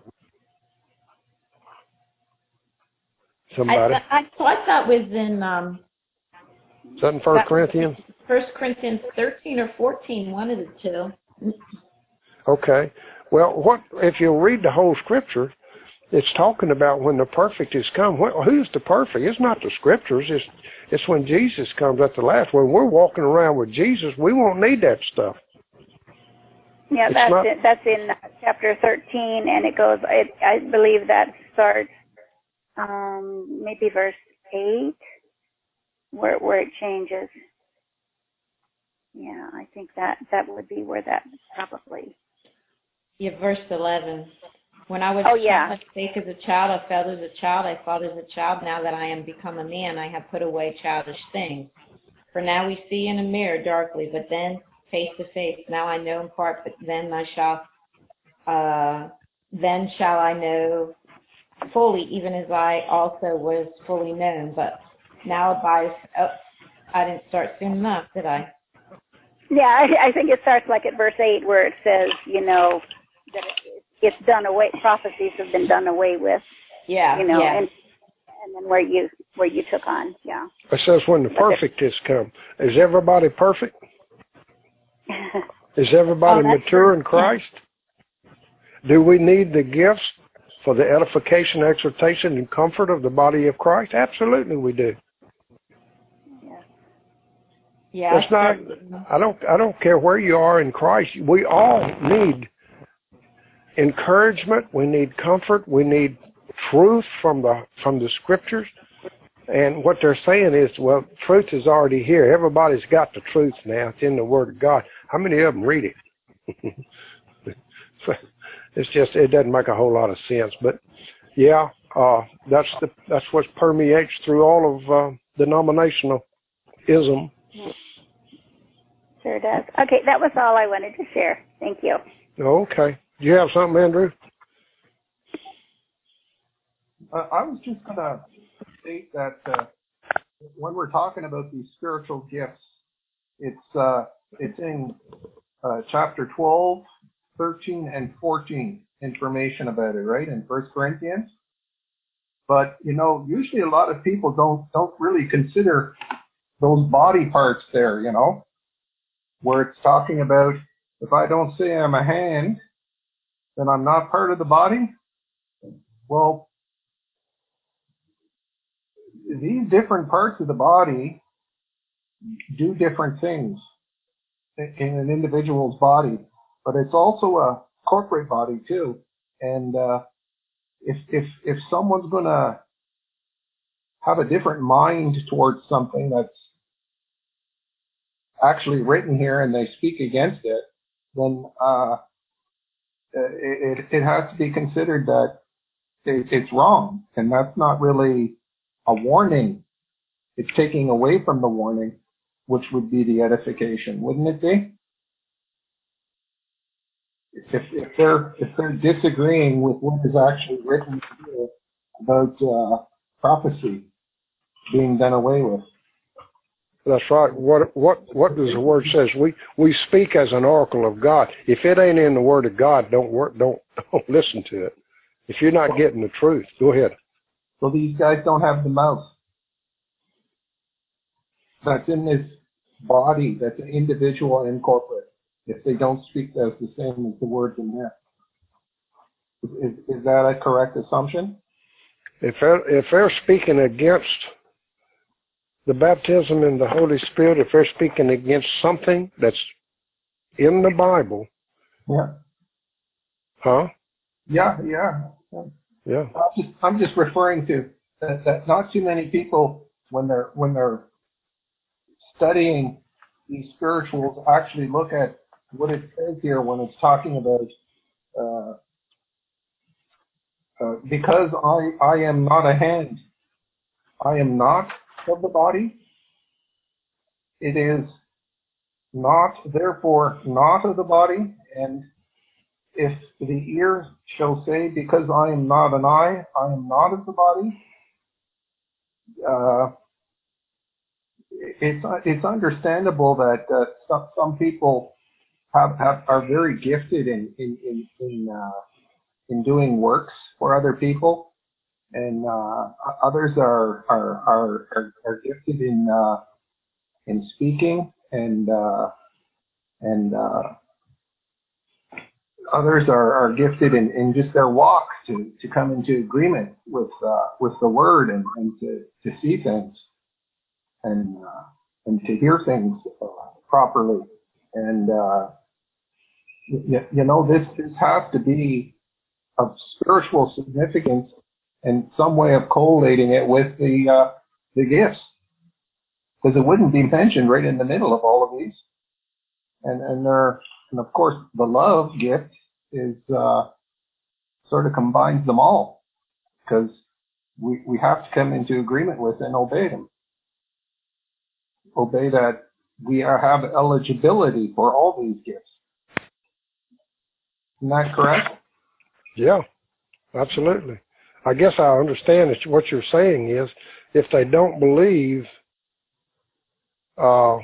Somebody. I, I thought that was in um, Is that in First Corinthians? First Corinthians thirteen or fourteen, one of the two. Okay. Well, what if you read the whole scripture? It's talking about when the perfect is come. Who's the perfect? It's not the scriptures. It's it's when Jesus comes at the last. When we're walking around with Jesus, we won't need that stuff. Yeah, It's that's not, it. That's in chapter thirteen, and it goes. It, I believe that starts um, maybe verse eight, where where it changes. Yeah, I think that that would be where that probably. Yeah, verse eleven. When I was oh, yeah. spake as a child, I felt as a child, I thought as a child. Now that I am become a man, I have put away childish things. For now we see in a mirror darkly, but then face to face. Now I know in part, but then I shall, uh, then shall I know fully, even as I also was fully known. But now abides. Oh, I didn't start soon enough, did I? Yeah, I, I think it starts like at verse eight, where it says, you know, that it, it's done away. Prophecies have been done away with. Yeah. You know, yeah. and and then where you where you took on. Yeah. it says when the perfect is come. Is everybody perfect? Is everybody oh, mature in Christ? Do we need the gifts for the edification, exhortation, and comfort of the body of Christ? Absolutely, we do. Yeah. Yeah. It's not. I don't. I don't care where you are in Christ. We all need encouragement. We need comfort. We need truth from the from the scriptures. And what they're saying is, well, truth is already here. Everybody's got the truth now. It's in the Word of God. How many of them read it? It's just, it doesn't make a whole lot of sense. But yeah, uh, that's the that's what permeates through all of uh, denominationalism. Sure does. Okay, that was all I wanted to share. Thank you. Okay. Do you have something, Andrew? Uh, I was just going to state that uh, when we're talking about these spiritual gifts, it's uh, it's in uh, chapter twelve, thirteen, and fourteen, information about it, right, in First Corinthians. But, you know, usually a lot of people don't don't really consider those body parts there, you know, where it's talking about if I don't say I'm a hand, then I'm not part of the body. Well, these different parts of the body do different things in an individual's body, but it's also a corporate body too. And uh, if if if someone's going to have a different mind towards something that's actually written here and they speak against it, then uh, it, it has to be considered that it, it's wrong, and that's not really a warning. It's taking away from the warning, which would be the edification, wouldn't it be? If, if they're if they're disagreeing with what is actually written here about uh, prophecy being done away with. That's right. What what what does the word says? We we speak as an oracle of God. If it ain't in the Word of God, don't work. Don't don't listen to it. If you're not getting the truth, go ahead. So these guys don't have the mouth. that's in this body, that's an individual and corporate, if they don't speak as the same as the words in there. Is, is that a correct assumption? If they're, if they're speaking against the baptism in the Holy Spirit, if they're speaking against something that's in the Bible, yeah, huh? Yeah, yeah, yeah. Yeah. I'm just, I'm just referring to that, that not too many people, when they're when they're studying these spirituals, actually look at what it says here when it's talking about uh, uh, because I I am not a hand, I am not of the body. It is not, therefore, not of the body. And if the ear shall say, because I am not an eye, I am not of the body, uh, it's it's understandable that uh, some, some people have, have are very gifted in in in in, uh, in doing works for other people, and uh, others are are are are, are gifted in uh, in speaking, and uh, and uh, others are, are gifted in, in just their walk to, to come into agreement with uh, with the word, and, and to, to see things, and uh, and to hear things uh, properly. And uh, you, you know, this this has to be of spiritual significance and some way of collating it with the uh, the gifts, because it wouldn't be mentioned right in the middle of all of these. And and there, and of course the love gift is uh, sort of combines them all, because we we have to come into agreement with and obey them. Obey that we are, have eligibility for all these gifts. Isn't that correct? Yeah, absolutely. I guess I understand that what you're saying is, if they don't believe uh,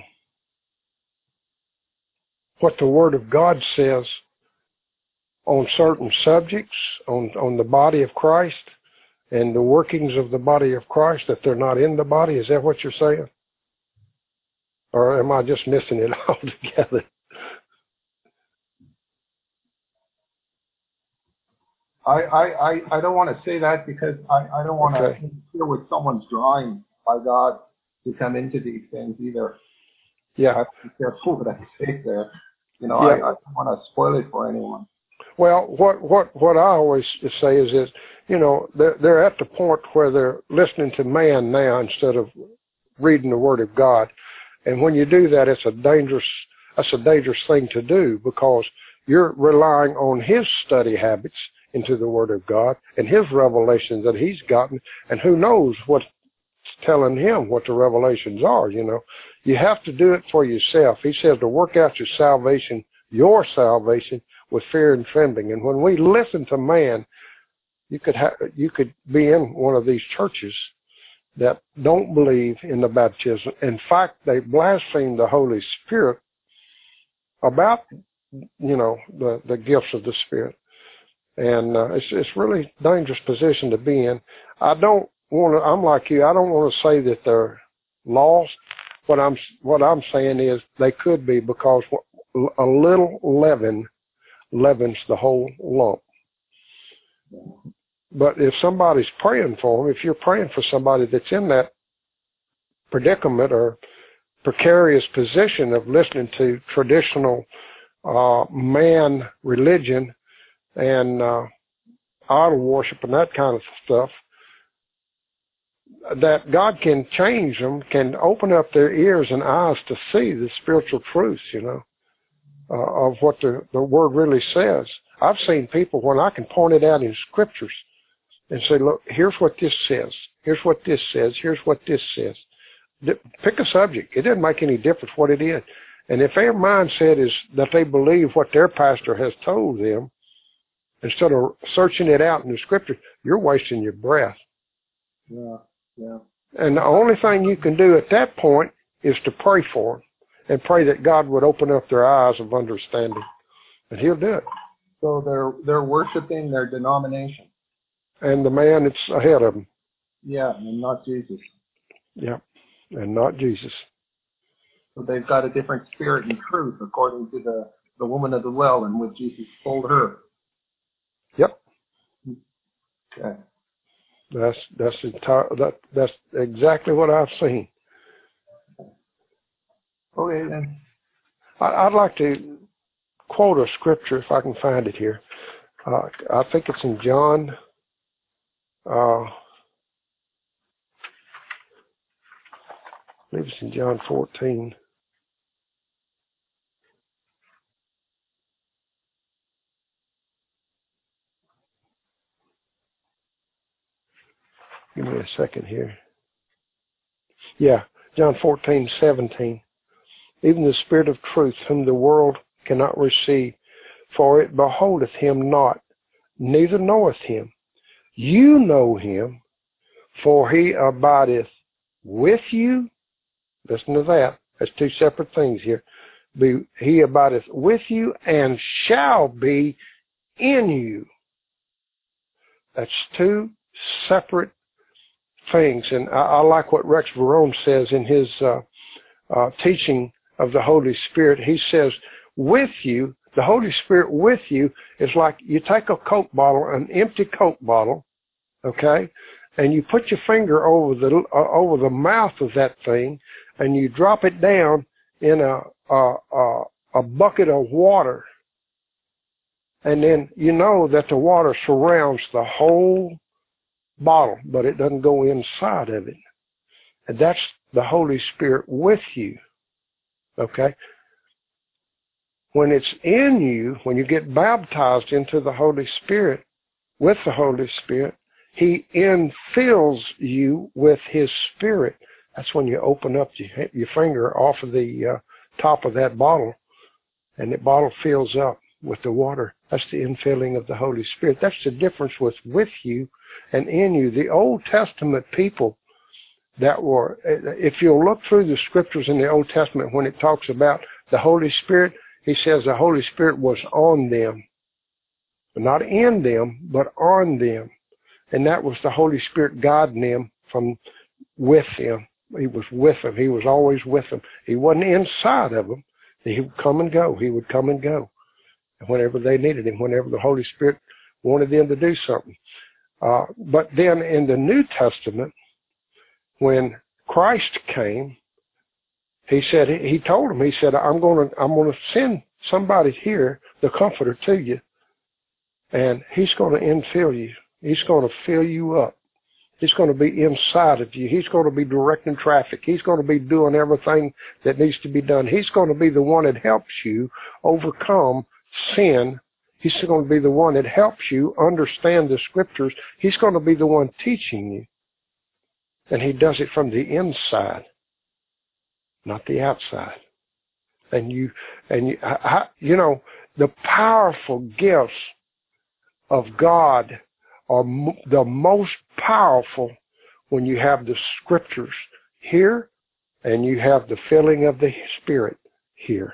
what the Word of God says on certain subjects, on, on the body of Christ and the workings of the body of Christ, that they're not in the body. Is that what you're saying? Or am I just missing it altogether? I, I, I, I don't want to say that, because I, I don't want to Okay. interfere with someone's drawing by God to come into these things either. Yeah. I have to be careful what I say there. You know, Yeah. I, I don't want to spoil it for anyone. Well, what, what, what I always say is that, you know, they're, they're at the point where they're listening to man now instead of reading the Word of God. And when you do that, it's a dangerous, that's a dangerous thing to do, because you're relying on his study habits into the Word of God and his revelations that he's gotten, and who knows what's telling him what the revelations are, you know. You have to do it for yourself. He says to work out your salvation, your salvation, with fear and trembling. And when we listen to man, you could ha- you could be in one of these churches that don't believe in the baptism. In fact, they blaspheme the Holy Spirit about, you know, the, the gifts of the Spirit. And uh, it's it's really dangerous position to be in. I don't want to. I'm like you. I don't want to say that they're lost. What I'm what I'm saying is they could be, because a little leaven leavens the whole lump. But if somebody's praying for them, if you're praying for somebody that's in that predicament or precarious position of listening to traditional uh, man religion and uh, idol worship and that kind of stuff, that God can change them, can open up their ears and eyes to see the spiritual truths, you know, uh, of what the, the Word really says. I've seen people when I can point it out in Scriptures and say, look, here's what this says. Here's what this says. Here's what this says. Pick a subject. It doesn't make any difference what it is. And if their mindset is that they believe what their pastor has told them, instead of searching it out in the Scripture, you're wasting your breath. Yeah, yeah. And the only thing you can do at that point is to pray for them and pray that God would open up their eyes of understanding. And he'll do it. So they're they're worshiping their denomination. And the man that's ahead of them. Yeah, and not Jesus. Yeah, and not Jesus. So they've got a different spirit and truth according to the, the woman of the well and what Jesus told her. Yep. Okay. That's that's entire, that that's exactly what I've seen. Okay then. I, I'd like to quote a scripture if I can find it here. Uh, I think it's in John. Uh, I believe it's in John fourteen. Give me a second here. Yeah, John fourteen, seventeen. Even the Spirit of truth, whom the world cannot receive, for it beholdeth him not, neither knoweth him. You know him, for he abideth with you. Listen to that. That's two separate things here. Be, he abideth with you and shall be in you. That's two separate things. And I, I like what Rex Verone says in his uh, uh, teaching of the Holy Spirit. He says, with you, the Holy Spirit with you is like you take a Coke bottle, an empty Coke bottle, okay, and you put your finger over the uh, over the mouth of that thing, and you drop it down in a a, a a bucket of water, and then you know that the water surrounds the whole bottle, but it doesn't go inside of it. And that's the Holy Spirit with you, okay? When it's in you, when you get baptized into the Holy Spirit, with the Holy Spirit, He infills you with His Spirit. That's when you open up your, your finger off of the uh, top of that bottle, and the bottle fills up with the water. That's the infilling of the Holy Spirit. That's the difference with with you and in you. The Old Testament people that were, if you'll look through the scriptures in the Old Testament, when it talks about the Holy Spirit, He says the Holy Spirit was on them. Not in them, but on them. And that was the Holy Spirit guiding them from with them. He was with them. He was always with them. He wasn't inside of them. He would come and go. He would come and go whenever they needed Him, whenever the Holy Spirit wanted them to do something. Uh, but then in the New Testament, when Christ came, He said, He told them, He said, I'm going to, I'm going to send somebody here, the Comforter, to you, and He's going to infill you. He's going to fill you up. He's going to be inside of you. He's going to be directing traffic. He's going to be doing everything that needs to be done. He's going to be the one that helps you overcome sin. He's going to be the one that helps you understand the scriptures. He's going to be the one teaching you. And He does it from the inside, not the outside. And you, and you, I, you know, the powerful gifts of God are m- the most powerful when you have the scriptures here and you have the filling of the Spirit here.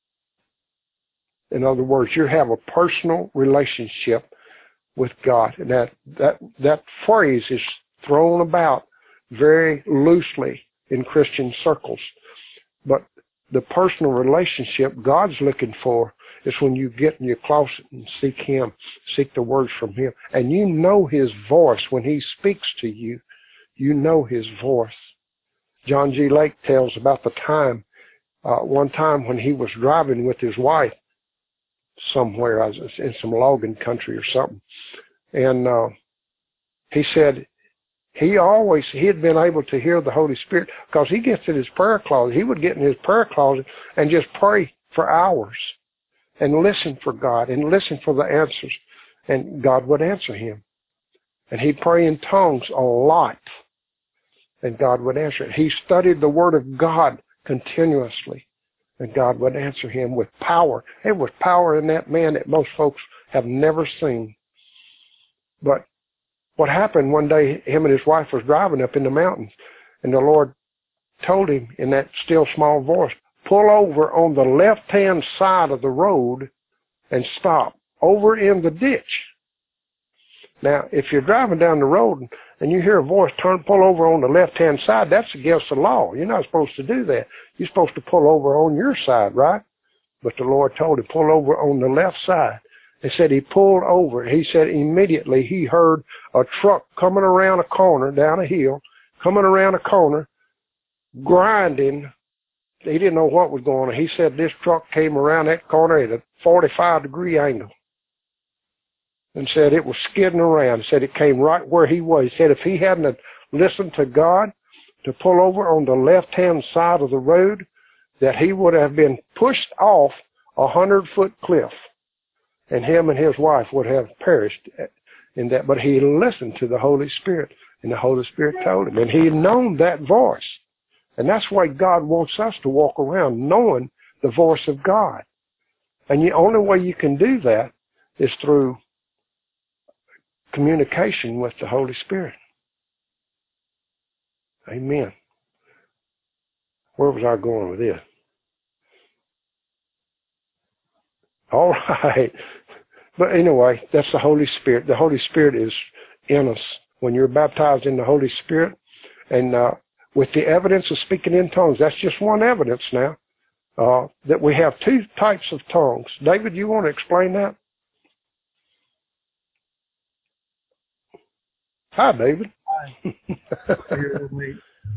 In other words, you have a personal relationship with God. And that, that, that phrase is thrown about very loosely in Christian circles. But the personal relationship God's looking for is when you get in your closet and seek Him, seek the words from Him. And you know His voice. When He speaks to you, you know His voice. John G. Lake tells about the time, uh, one time when he was driving with his wife somewhere, in some logging country or something. And uh, he said he always, he had been able to hear the Holy Spirit because he gets in his prayer closet. He would get in his prayer closet and just pray for hours and listen for God and listen for the answers. And God would answer him. And he'd pray in tongues a lot. And God would answer it. He studied the Word of God continuously. And God would answer him with power. There was power in that man that most folks have never seen. But what happened one day, him and his wife was driving up in the mountains. And the Lord told him in that still small voice, pull over on the left-hand side of the road and stop over in the ditch. Now, if you're driving down the road and, and you hear a voice, turn, pull over on the left-hand side, that's against the law. You're not supposed to do that. You're supposed to pull over on your side, right? But the Lord told him, pull over on the left side. They said he pulled over. He said immediately he heard a truck coming around a corner, down a hill, coming around a corner, grinding. He didn't know what was going on. He said this truck came around that corner at a forty-five degree angle. And said it was skidding around. Said it came right where he was. He said if he hadn't listened to God to pull over on the left-hand side of the road, that he would have been pushed off a hundred-foot cliff. And him and his wife would have perished in that. But he listened to the Holy Spirit, and the Holy Spirit told him. And he had known that voice. And that's why God wants us to walk around knowing the voice of God. And the only way you can do that is through communication with the Holy Spirit. Amen. Where was I going with this? All right. But anyway, that's the Holy Spirit. The Holy Spirit is in us. When you're baptized in the Holy Spirit, and uh, with the evidence of speaking in tongues, that's just one evidence now, uh, that we have two types of tongues. David, you want to explain that? Hi, David. Hi. Here, late.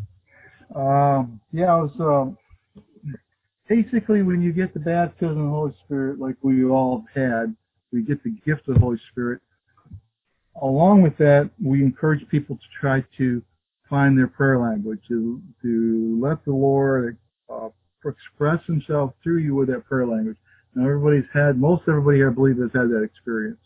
Um, yeah, I was, um, basically when you get the baptism of the Holy Spirit, like we all had, we get the gift of the Holy Spirit. Along with that, we encourage people to try to find their prayer language, to, to let the Lord uh, express himself through you with that prayer language. Now, everybody's had, most everybody I believe has had that experience.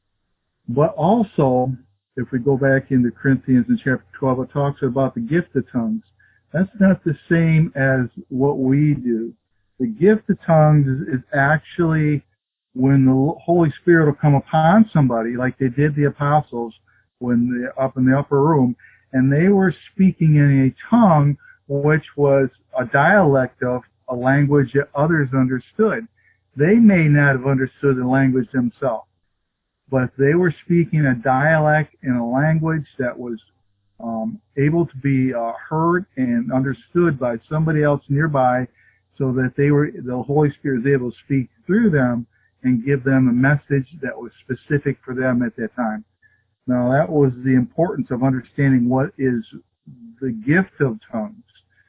But also, if we go back into Corinthians in chapter twelve, it talks about the gift of tongues. That's not the same as what we do. The gift of tongues is, is actually when the Holy Spirit will come upon somebody, like they did the apostles when they're up in the upper room, and they were speaking in a tongue which was a dialect of a language that others understood. They may not have understood the language themselves, but they were speaking a dialect in a language that was um, able to be uh, heard and understood by somebody else nearby, so that they were, the Holy Spirit was able to speak through them and give them a message that was specific for them at that time. Now, that was the importance of understanding what is the gift of tongues.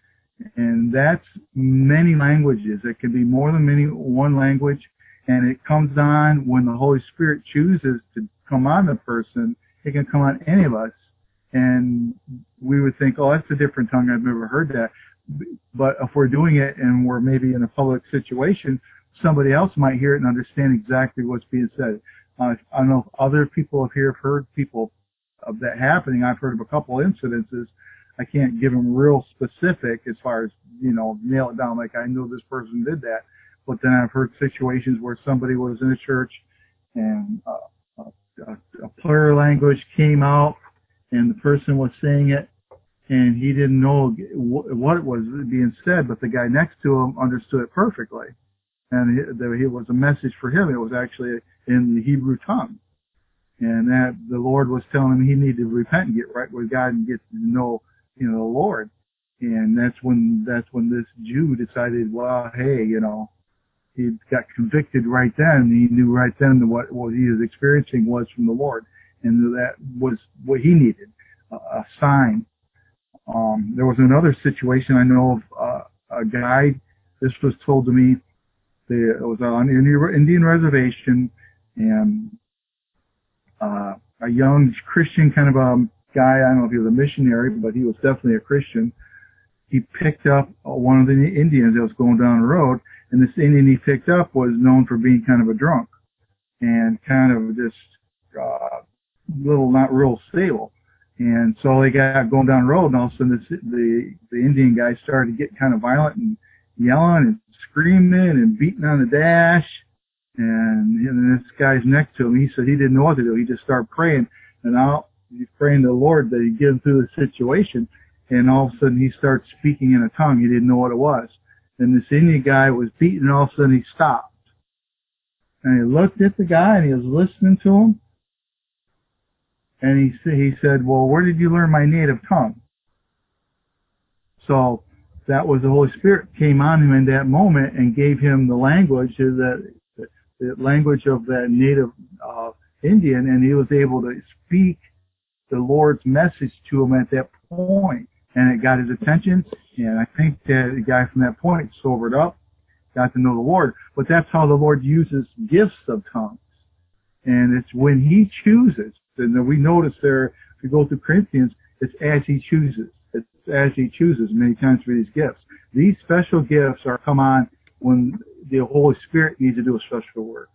And that's many languages. It can be more than many, one language. And it comes on when the Holy Spirit chooses to come on the person. It can come on any of us. And we would think, oh, that's a different tongue. I've never heard that. But if we're doing it and we're maybe in a public situation, somebody else might hear it and understand exactly what's being said. Uh, I don't know if other people up here have heard people of that happening. I've heard of a couple incidences. I can't give them real specific as far as, you know, nail it down like I know this person did that. But then I've heard situations where somebody was in a church and uh, a, a prayer language came out and the person was saying it and he didn't know what it was being said, but the guy next to him understood it perfectly. And it was a message for him. It was actually in the Hebrew tongue. And that the Lord was telling him he needed to repent and get right with God and get to know, you know, the Lord. And that's when, that's when this Jew decided, well, hey, you know, he got convicted right then. He knew right then that what, what he was experiencing was from the Lord. And that was what he needed, a, a sign. Um, there was another situation I know of, uh, a guy, this was told to me, it was on an Indian reservation, and uh, a young Christian kind of a guy, I don't know if he was a missionary, but he was definitely a Christian. He picked up one of the Indians that was going down the road, and this Indian he picked up was known for being kind of a drunk and kind of this uh, little, not real stable. And so they got going down the road, and all of a sudden this, the the Indian guy started to get kind of violent and yelling and screaming and beating on the dash. And, and this guy's next to him, he said he didn't know what to do. He just started praying, and now he's praying to the Lord that he'd get him through the situation. And all of a sudden he starts speaking in a tongue. He didn't know what it was. And this Indian guy was beaten, and all of a sudden he stopped. And he looked at the guy, and he was listening to him. And he, sa- he said, well, where did you learn my native tongue? So that was the Holy Spirit came on him in that moment and gave him the language, that the language of that native uh, Indian, and he was able to speak the Lord's message to him at that point, and it got his attention. And I think that the guy from that point sobered up, got to know the Lord. But that's how the Lord uses gifts of tongues, and it's when He chooses. And we notice there, if we go through Corinthians, it's as He chooses. It's as He chooses many times for these gifts. These special gifts are come on when the Holy Spirit needs to do a special work.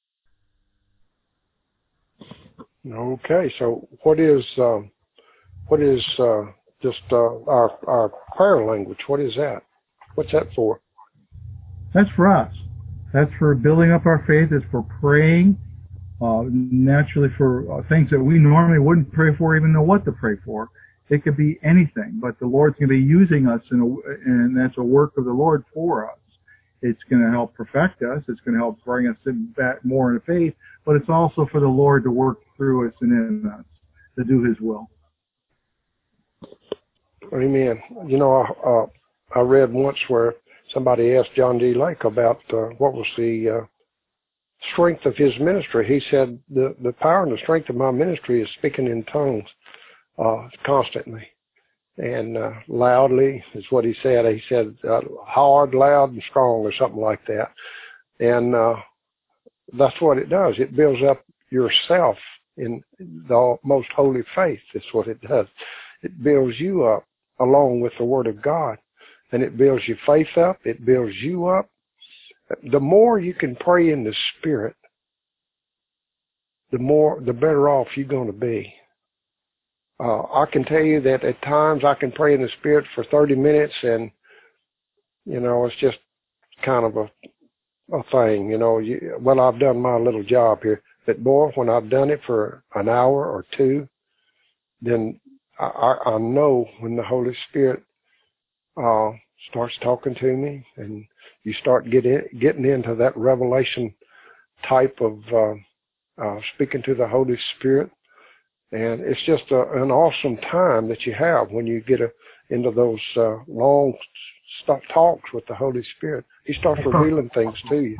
Okay, so what is um, what is uh, just uh, our our prayer language? What is that? What's that for? That's for us. That's for building up our faith. It's for praying, uh, naturally for uh, things that we normally wouldn't pray for, even know what to pray for. It could be anything, but the Lord's going to be using us, in a, and that's a work of the Lord for us. It's going to help perfect us. It's going to help bring us back more into faith, but it's also for the Lord to work through us and in us to do His will. Amen. You know, I, uh, I read once where somebody asked John D. Lake about uh, what was the uh, strength of his ministry. He said, the, the power and the strength of my ministry is speaking in tongues uh, constantly. And uh, loudly is what he said. He said uh, hard, loud, and strong, or something like that. And uh, that's what it does. It builds up yourself in the most holy faith. That's what it does. It builds you up along with the Word of God. And it builds your faith up. It builds you up. The more you can pray in the Spirit, the more, the better off you're going to be. Uh, I can tell you that at times I can pray in the Spirit for thirty minutes, and, you know, it's just kind of a, a thing, you know. You, well, I've done my little job here. But, boy, when I've done it for an hour or two, then I, I, I know when the Holy Spirit uh, starts talking to me, and you start getting getting into that revelation type of uh, uh, speaking to the Holy Spirit. And it's just a, an awesome time that you have when you get a, into those uh, long st- talks with the Holy Spirit. He starts revealing things to you.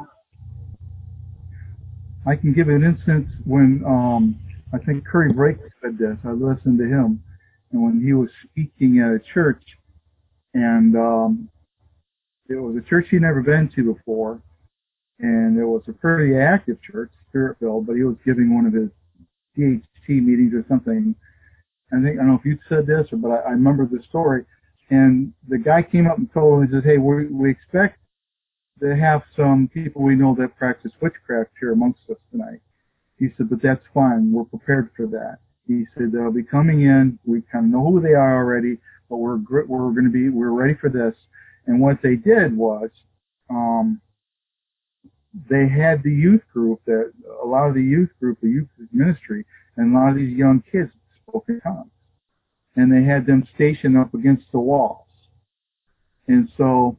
I can give an instance when um, I think Curry Brake said this. I listened to him, and when he was speaking at a church, and um, it was a church he'd never been to before, and it was a pretty active church, Spirit-filled, but he was giving one of his D H T meetings or something. I think, I don't know if you said this, or, but I, I remember the story. And the guy came up and told him, he says, hey, we, we expect to have some people we know that practice witchcraft here amongst us tonight. He said, but that's fine. We're prepared for that. He said, they'll be coming in. We kind of know who they are already, but we're, we're going to be, we're ready for this. And what they did was, um, they had the youth group, that a lot of the youth group, the youth ministry, and a lot of these young kids spoke in tongues. And they had them stationed up against the walls. And so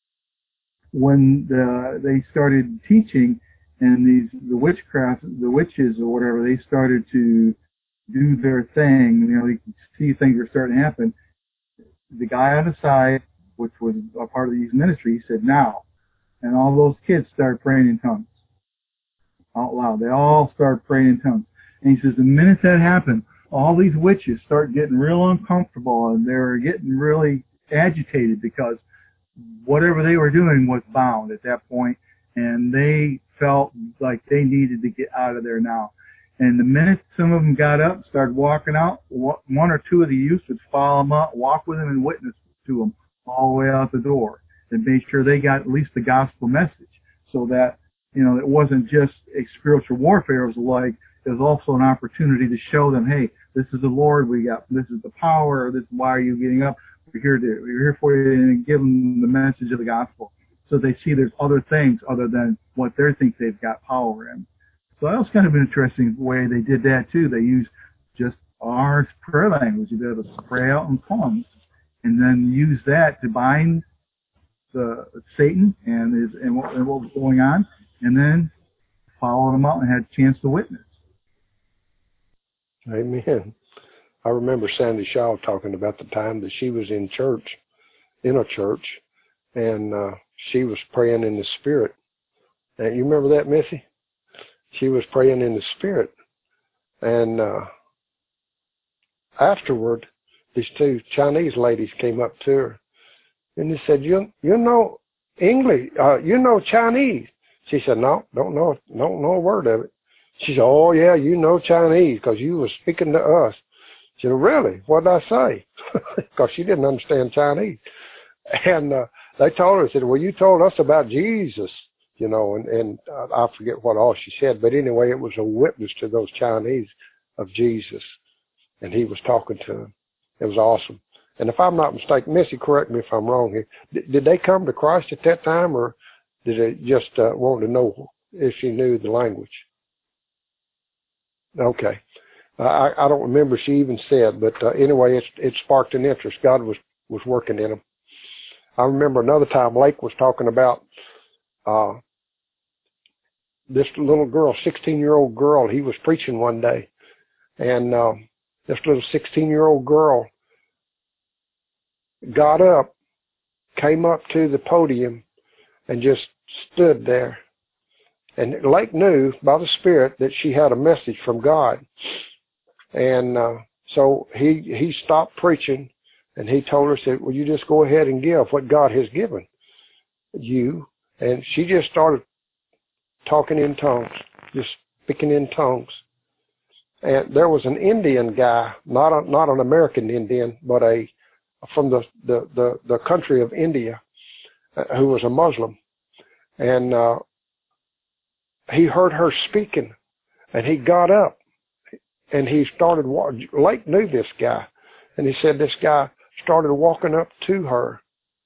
when the, they started teaching, and these the witchcraft, the witches or whatever, they started to do their thing, you know, you could see things were starting to happen. The guy on the side, which was a part of the youth ministry, he said, now. And all those kids started praying in tongues out loud. They all started praying in tongues. And he says, the minute that happened, all these witches start getting real uncomfortable, and they're getting really agitated because whatever they were doing was bound at that point, and they felt like they needed to get out of there now. And the minute some of them got up, started walking out, one or two of the youths would follow them up, walk with them, and witness to them all the way out the door, and made sure they got at least the gospel message, so that, you know, it wasn't just a spiritual warfare. It was like, it was also an opportunity to show them, hey, this is the Lord we got, this is the power, this is why are you getting up, we're here to, we're here for you, and give them the message of the gospel, so they see there's other things other than what they think they've got power in. So that was kind of an interesting way they did that too. They used just our prayer language to be able to pray out in tongues, and then use that to bind the Satan and his and what, and what was going on, and then followed them out and had a chance to witness. Amen. I remember Sandy Shaw talking about the time that she was in church, in a church, and uh, she was praying in the Spirit. And you remember that, Missy? She was praying in the Spirit. And uh, afterward, these two Chinese ladies came up to her, and they said, "You you know English? Uh, you know Chinese?" She said, "No, don't know, don't know a word of it." She said, "Oh yeah, you know Chinese because you were speaking to us." She said, "Really? What did I say?" Because she didn't understand Chinese. And uh, they told her, said, "Well, you told us about Jesus, you know," and, and uh, I forget what all she said, but anyway, it was a witness to those Chinese of Jesus, and he was talking to them. It was awesome. And if I'm not mistaken, Missy, correct me if I'm wrong here, did, did they come to Christ at that time, or did they just uh, want to know if she knew the language? Okay. Uh, I, I don't remember she even said, but uh, anyway, it, it sparked an interest. God was, was working in them. I remember another time Lake was talking about uh, this little girl, sixteen-year-old girl. He was preaching one day, and uh, this little sixteen-year-old girl got up, came up to the podium, and just stood there. And Lake knew by the Spirit that she had a message from God. And uh, so he he stopped preaching, and he told her, said, "Well, you just go ahead and give what God has given you." And she just started talking in tongues, just speaking in tongues. And there was an Indian guy, not a, not an American Indian, but a from the, the, the, the country of India, uh, who was a Muslim. And uh, he heard her speaking, and he got up, and he started walking. Lake knew this guy, and he said this guy started walking up to her,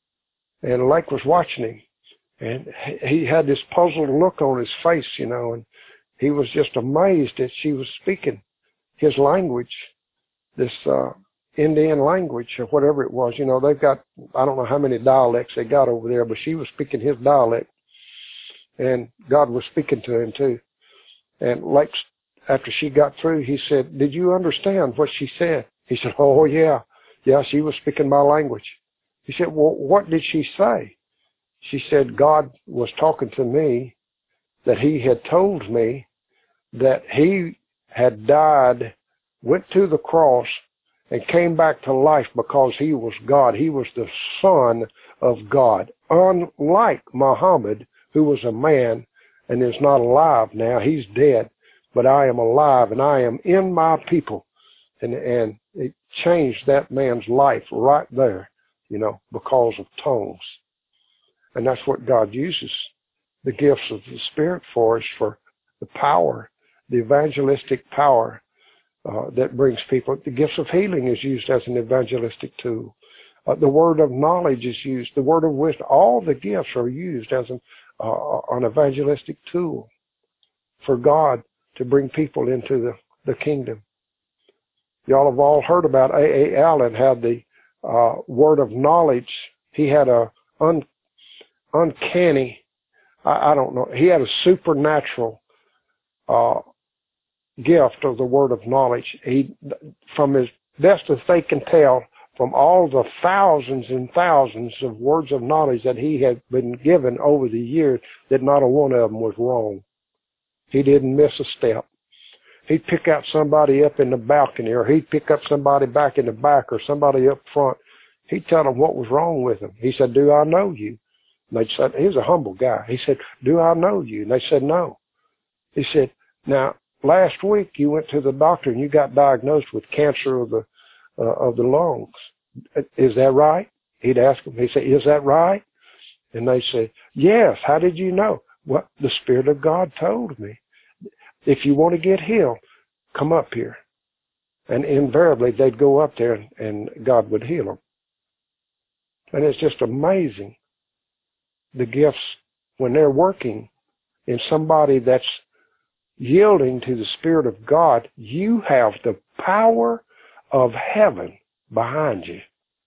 and Lake was watching him, and he had this puzzled look on his face, you know, and he was just amazed that she was speaking his language, this uh, Indian language or whatever it was. You know, they've got, I don't know how many dialects they got over there, but she was speaking his dialect, and God was speaking to him too. And Lake, after she got through, he said, "Did you understand what she said?" He said, "Oh, yeah. Yeah, she was speaking my language." He said, "Well, what did she say?" She said, "God was talking to me, that he had told me that he had died, went to the cross, and came back to life because he was God. He was the Son of God. Unlike Muhammad, who was a man and is not alive now. He's dead. But I am alive, and I am in my people." And, and it changed that man's life right there, you know, because of tongues. And that's what God uses the gifts of the Spirit for, is for the power, the evangelistic power uh, that brings people. The gifts of healing is used as an evangelistic tool. Uh, the word of knowledge is used. The word of wisdom. All the gifts are used as an, uh, an evangelistic tool for God to bring people into the, the kingdom. Y'all have all heard about A A Allen, had the uh, word of knowledge. He had a un, uncanny, I, I don't know, he had a supernatural uh, gift of the word of knowledge. He, from as best as they can tell, from all the thousands and thousands of words of knowledge that he had been given over the years, that not a one of them was wrong. He didn't miss a step. He'd pick out somebody up in the balcony, or he'd pick up somebody back in the back, or somebody up front. He'd tell them what was wrong with them. He said, "Do I know you?" And they said, he was a humble guy. He said, "Do I know you?" And they said, "No." He said, "Now, last week you went to the doctor and you got diagnosed with cancer of the uh, of the lungs. Is that right?" He'd ask them. He'd say, "Is that right?" And they say, "Yes." "How did you know?" "Well, the Spirit of God told me. If you want to get healed, come up here." And invariably, they'd go up there, and, and God would heal them. And it's just amazing, the gifts, when they're working in somebody that's yielding to the Spirit of God. You have the power of heaven behind you.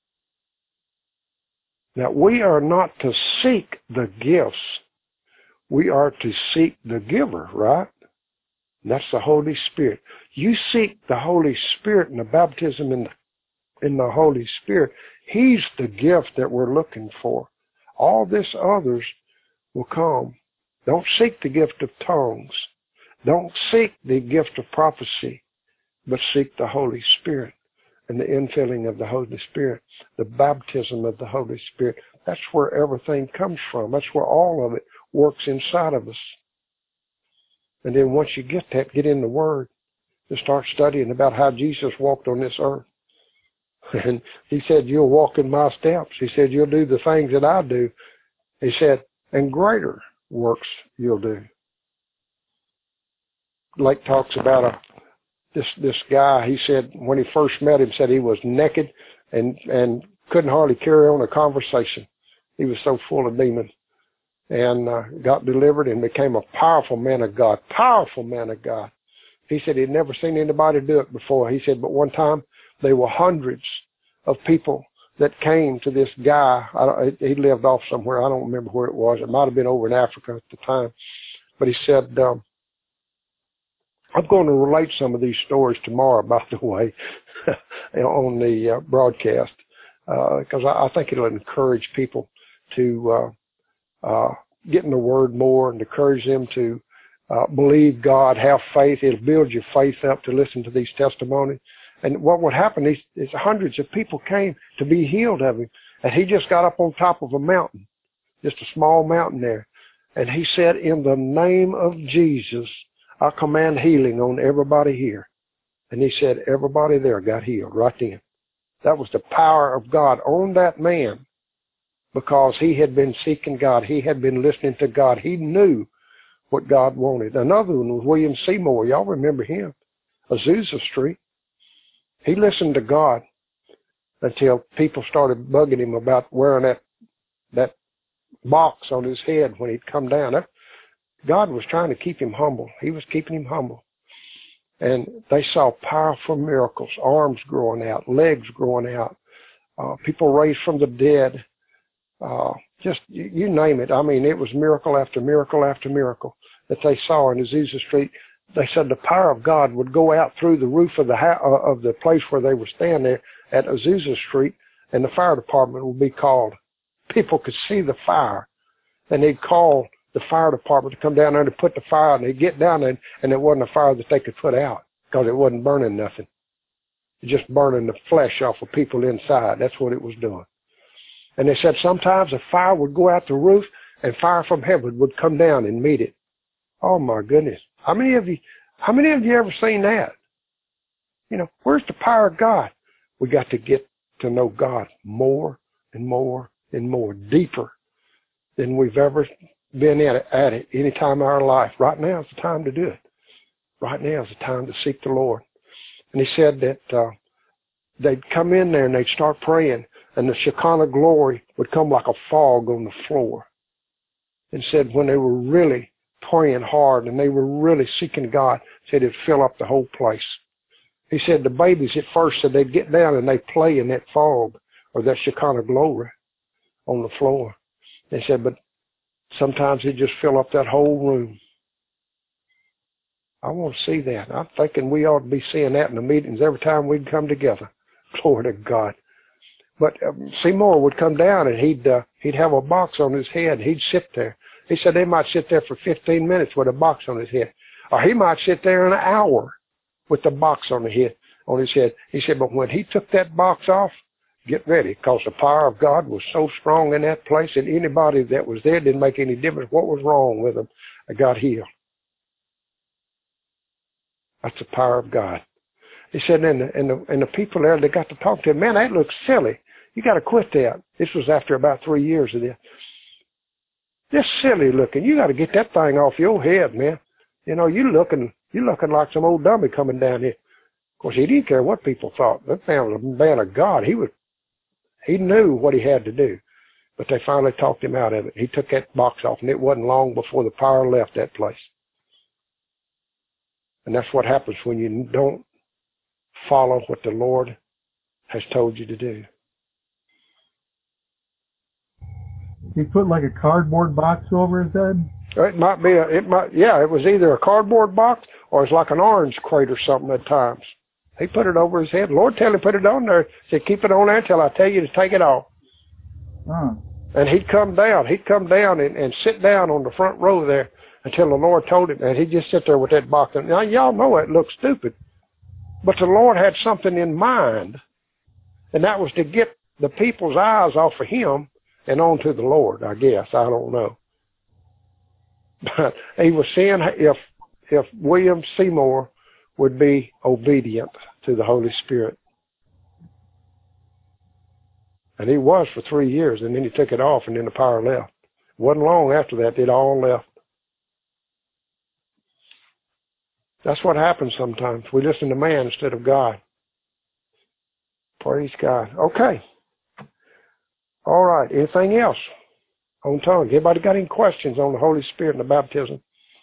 Now, we are not to seek the gifts. We are to seek the giver, right? And that's the Holy Spirit. You seek the Holy Spirit and the baptism in the, in the Holy Spirit. He's the gift that we're looking for. All this others will come. Don't seek the gift of tongues. Don't seek the gift of prophecy, but seek the Holy Spirit and the infilling of the Holy Spirit, the baptism of the Holy Spirit. That's where everything comes from. That's where all of it works inside of us. And then once you get that, get in the Word and start studying about how Jesus walked on this earth. And he said, you'll walk in my steps. He said, you'll do the things that I do. He said, and greater works you'll do. Lake talks about a this this guy. He said when he first met him, said he was naked and and couldn't hardly carry on a conversation. He was so full of demons, and uh, got delivered and became a powerful man of God. Powerful man of God. He said he'd never seen anybody do it before. He said, but one time there were hundreds of people that came to this guy. I don't, he lived off somewhere. I don't remember where it was. It might have been over in Africa at the time. But he said, um, I'm going to relate some of these stories tomorrow, by the way, on the uh, broadcast, because uh, I, I think it'll encourage people to uh, uh, get in the Word more and encourage them to uh, believe God, have faith. It'll build your faith up to listen to these testimonies. And what would happen is, is hundreds of people came to be healed of him. And he just got up on top of a mountain, just a small mountain there. And he said, in the name of Jesus, I command healing on everybody here. And he said, everybody there got healed right then. That was the power of God on that man, because he had been seeking God. He had been listening to God. He knew what God wanted. Another one was William Seymour. Y'all remember him? Azusa Street. He listened to God until people started bugging him about wearing that that box on his head when he'd come down. God was trying to keep him humble. He was keeping him humble. And they saw powerful miracles, arms growing out, legs growing out, uh, people raised from the dead, uh, just you, you name it. I mean, it was miracle after miracle after miracle that they saw in Azusa Street. They said the power of God would go out through the roof of the ha- uh, of the place where they were staying there at Azusa Street, and the fire department would be called. People could see the fire, and they'd call the fire department to come down there to put the fire out, and they'd get down there, and it wasn't a fire that they could put out because it wasn't burning nothing. It just burning the flesh off of people inside. That's what it was doing. And they said sometimes a fire would go out the roof, and fire from heaven would come down and meet it. Oh my goodness. How many of you, how many of you ever seen that? You know, where's the power of God? We got to get to know God more and more and more, deeper than we've ever been at it, at it any time in our life. Right now is the time to do it. Right now is the time to seek the Lord. And he said that uh, they'd come in there and they'd start praying, and the Shekinah glory would come like a fog on the floor. And said when they were really praying hard and they were really seeking God, said it'd fill up the whole place. He said the babies at first said they'd get down and they'd play in that fog or that Shekinah glory on the floor. They said, but sometimes it'd just fill up that whole room. I want to see that. I'm thinking we ought to be seeing that in the meetings every time we'd come together. Glory to God. But um, Seymour would come down and he'd uh, he'd have a box on his head. He'd sit there. He said they might sit there for fifteen minutes with a box on his head. Or he might sit there an hour with the box on, the head, on his head. He said, but when he took that box off, get ready, because the power of God was so strong in that place that anybody that was there didn't make any difference what was wrong with them. They got healed. That's the power of God. He said, and the, and the, and the people there, they got to talk to him. Man, that looks silly. You got to quit that. This was after about three years of this. Just silly looking. You got to get that thing off your head, man. You know, you looking, you looking like some old dummy coming down here. Of course, he didn't care what people thought. That man was a man of God. He was, he knew what he had to do. But they finally talked him out of it. He took that box off, and it wasn't long before the power left that place. And that's what happens when you don't follow what the Lord has told you to do. He put like a cardboard box over his head? It might be a, it might, yeah, it was either a cardboard box or it's like an orange crate or something at times. He put it over his head. Lord tell him put it on there. He said, keep it on there until I tell you to take it off. Huh. And he'd come down. He'd come down and, and sit down on the front row there until the Lord told him. And he'd just sit there with that box. And now, y'all know it looks stupid. But the Lord had something in mind. And that was to get the people's eyes off of him and onto the Lord, I guess. I don't know. But he was seeing if if William Seymour would be obedient to the Holy Spirit. And he was for three years, and then he took it off, and then the power left. It wasn't long after that, it all left. That's what happens sometimes. We listen to man instead of God. Praise God. Okay. All right. Anything else on tongues? Anybody got any questions on the Holy Spirit and the baptism?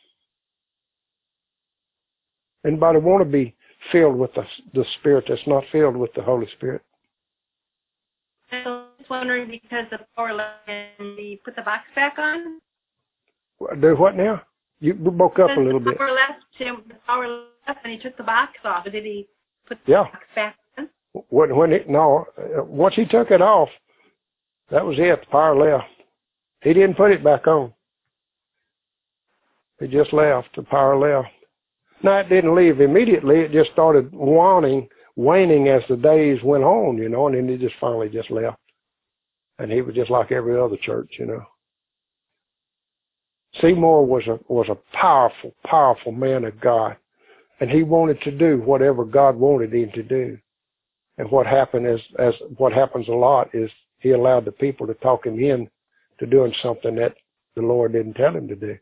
Anybody want to be filled with the, the Spirit that's not filled with the Holy Spirit? I was wondering because the power left and he put the box back on. Do what now? You broke up a little bit. The power left, him, the power left, and he took the box off. Did he put the yeah. box back on? When, when it, no, once he took it off, that was it. The power left. He didn't put it back on. It just left. The power left. Now, it didn't leave immediately. It just started waning, waning as the days went on, you know, and then it just finally just left. And he was just like every other church, you know. Seymour was a was a powerful, powerful man of God. And he wanted to do whatever God wanted him to do. And what happened is, as what happens a lot is he allowed the people to talk him in to doing something that the Lord didn't tell him to do.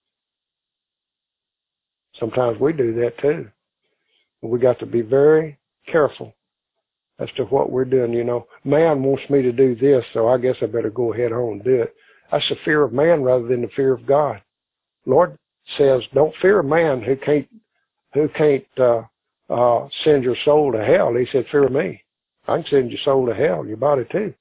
Sometimes we do that too. We got to be very careful as to what we're doing. You know, man wants me to do this, so I guess I better go ahead on and do it. That's the fear of man rather than the fear of God. Lord says, don't fear man who can't who can't uh, uh, send your soul to hell. He said, fear me. I can send your soul to hell, your body too.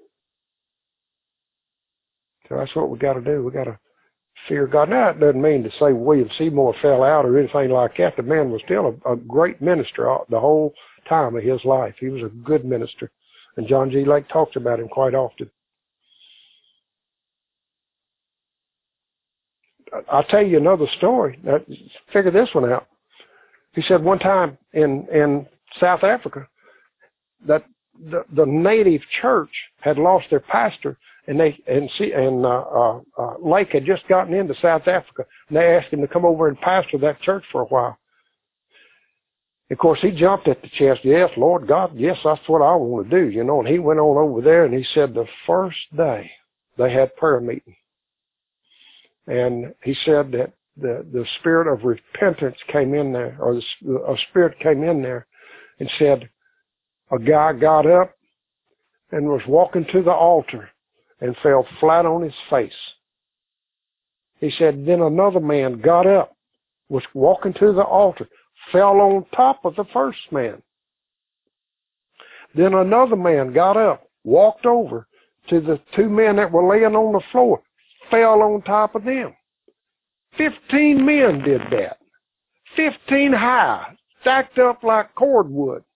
So that's what we got to do. We got to fear God. Now, it doesn't mean to say William Seymour fell out or anything like that. The man was still a, a great minister the whole time of his life. He was a good minister. And John G. Lake talks about him quite often. I'll tell you another story. Now, figure this one out. He said one time in, in South Africa that the, the native church had lost their pastor, and they and see and uh, uh, uh, Lake had just gotten into South Africa, and they asked him to come over and pastor that church for a while. Of course, he jumped at the chest. Yes, Lord God, yes, that's what I want to do, you know. And he went on over there, and he said the first day they had prayer meeting, and he said that the the spirit of repentance came in there, or the, a spirit came in there, and said a guy got up and was walking to the altar and fell flat on his face. He said, then another man got up, was walking to the altar, fell on top of the first man. Then another man got up, walked over to the two men that were laying on the floor, fell on top of them. Fifteen men did that. Fifteen high, stacked up like cordwood.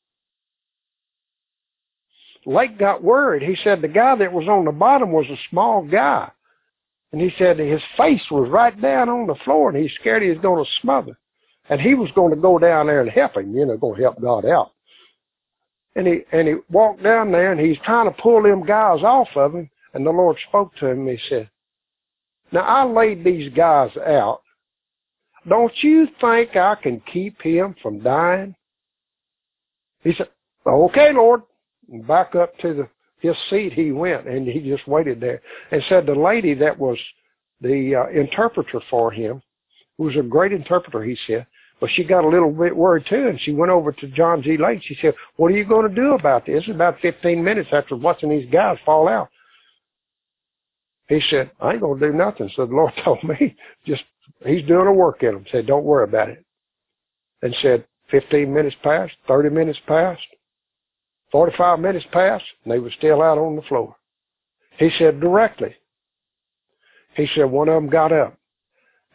Lake got worried. He said the guy that was on the bottom was a small guy. And he said his face was right down on the floor, and he's scared he was going to smother. And he was going to go down there and help him, you know, going to help God out. And he and he walked down there, and he's trying to pull them guys off of him. And the Lord spoke to him, and he said, now I laid these guys out. Don't you think I can keep him from dying? He said, okay, Lord. And back up to the his seat he went, and he just waited there. And said the lady that was the uh, interpreter for him, who was a great interpreter, he said, but she got a little bit worried too, and she went over to John G. Lake. She said, what are you going to do about this? It's about fifteen minutes after watching these guys fall out. He said, I ain't going to do nothing. So the Lord told me, just, he's doing a work in them. Said, don't worry about it. And said, fifteen minutes passed, thirty minutes passed, forty-five minutes passed, and they were still out on the floor. He said directly, he said one of them got up,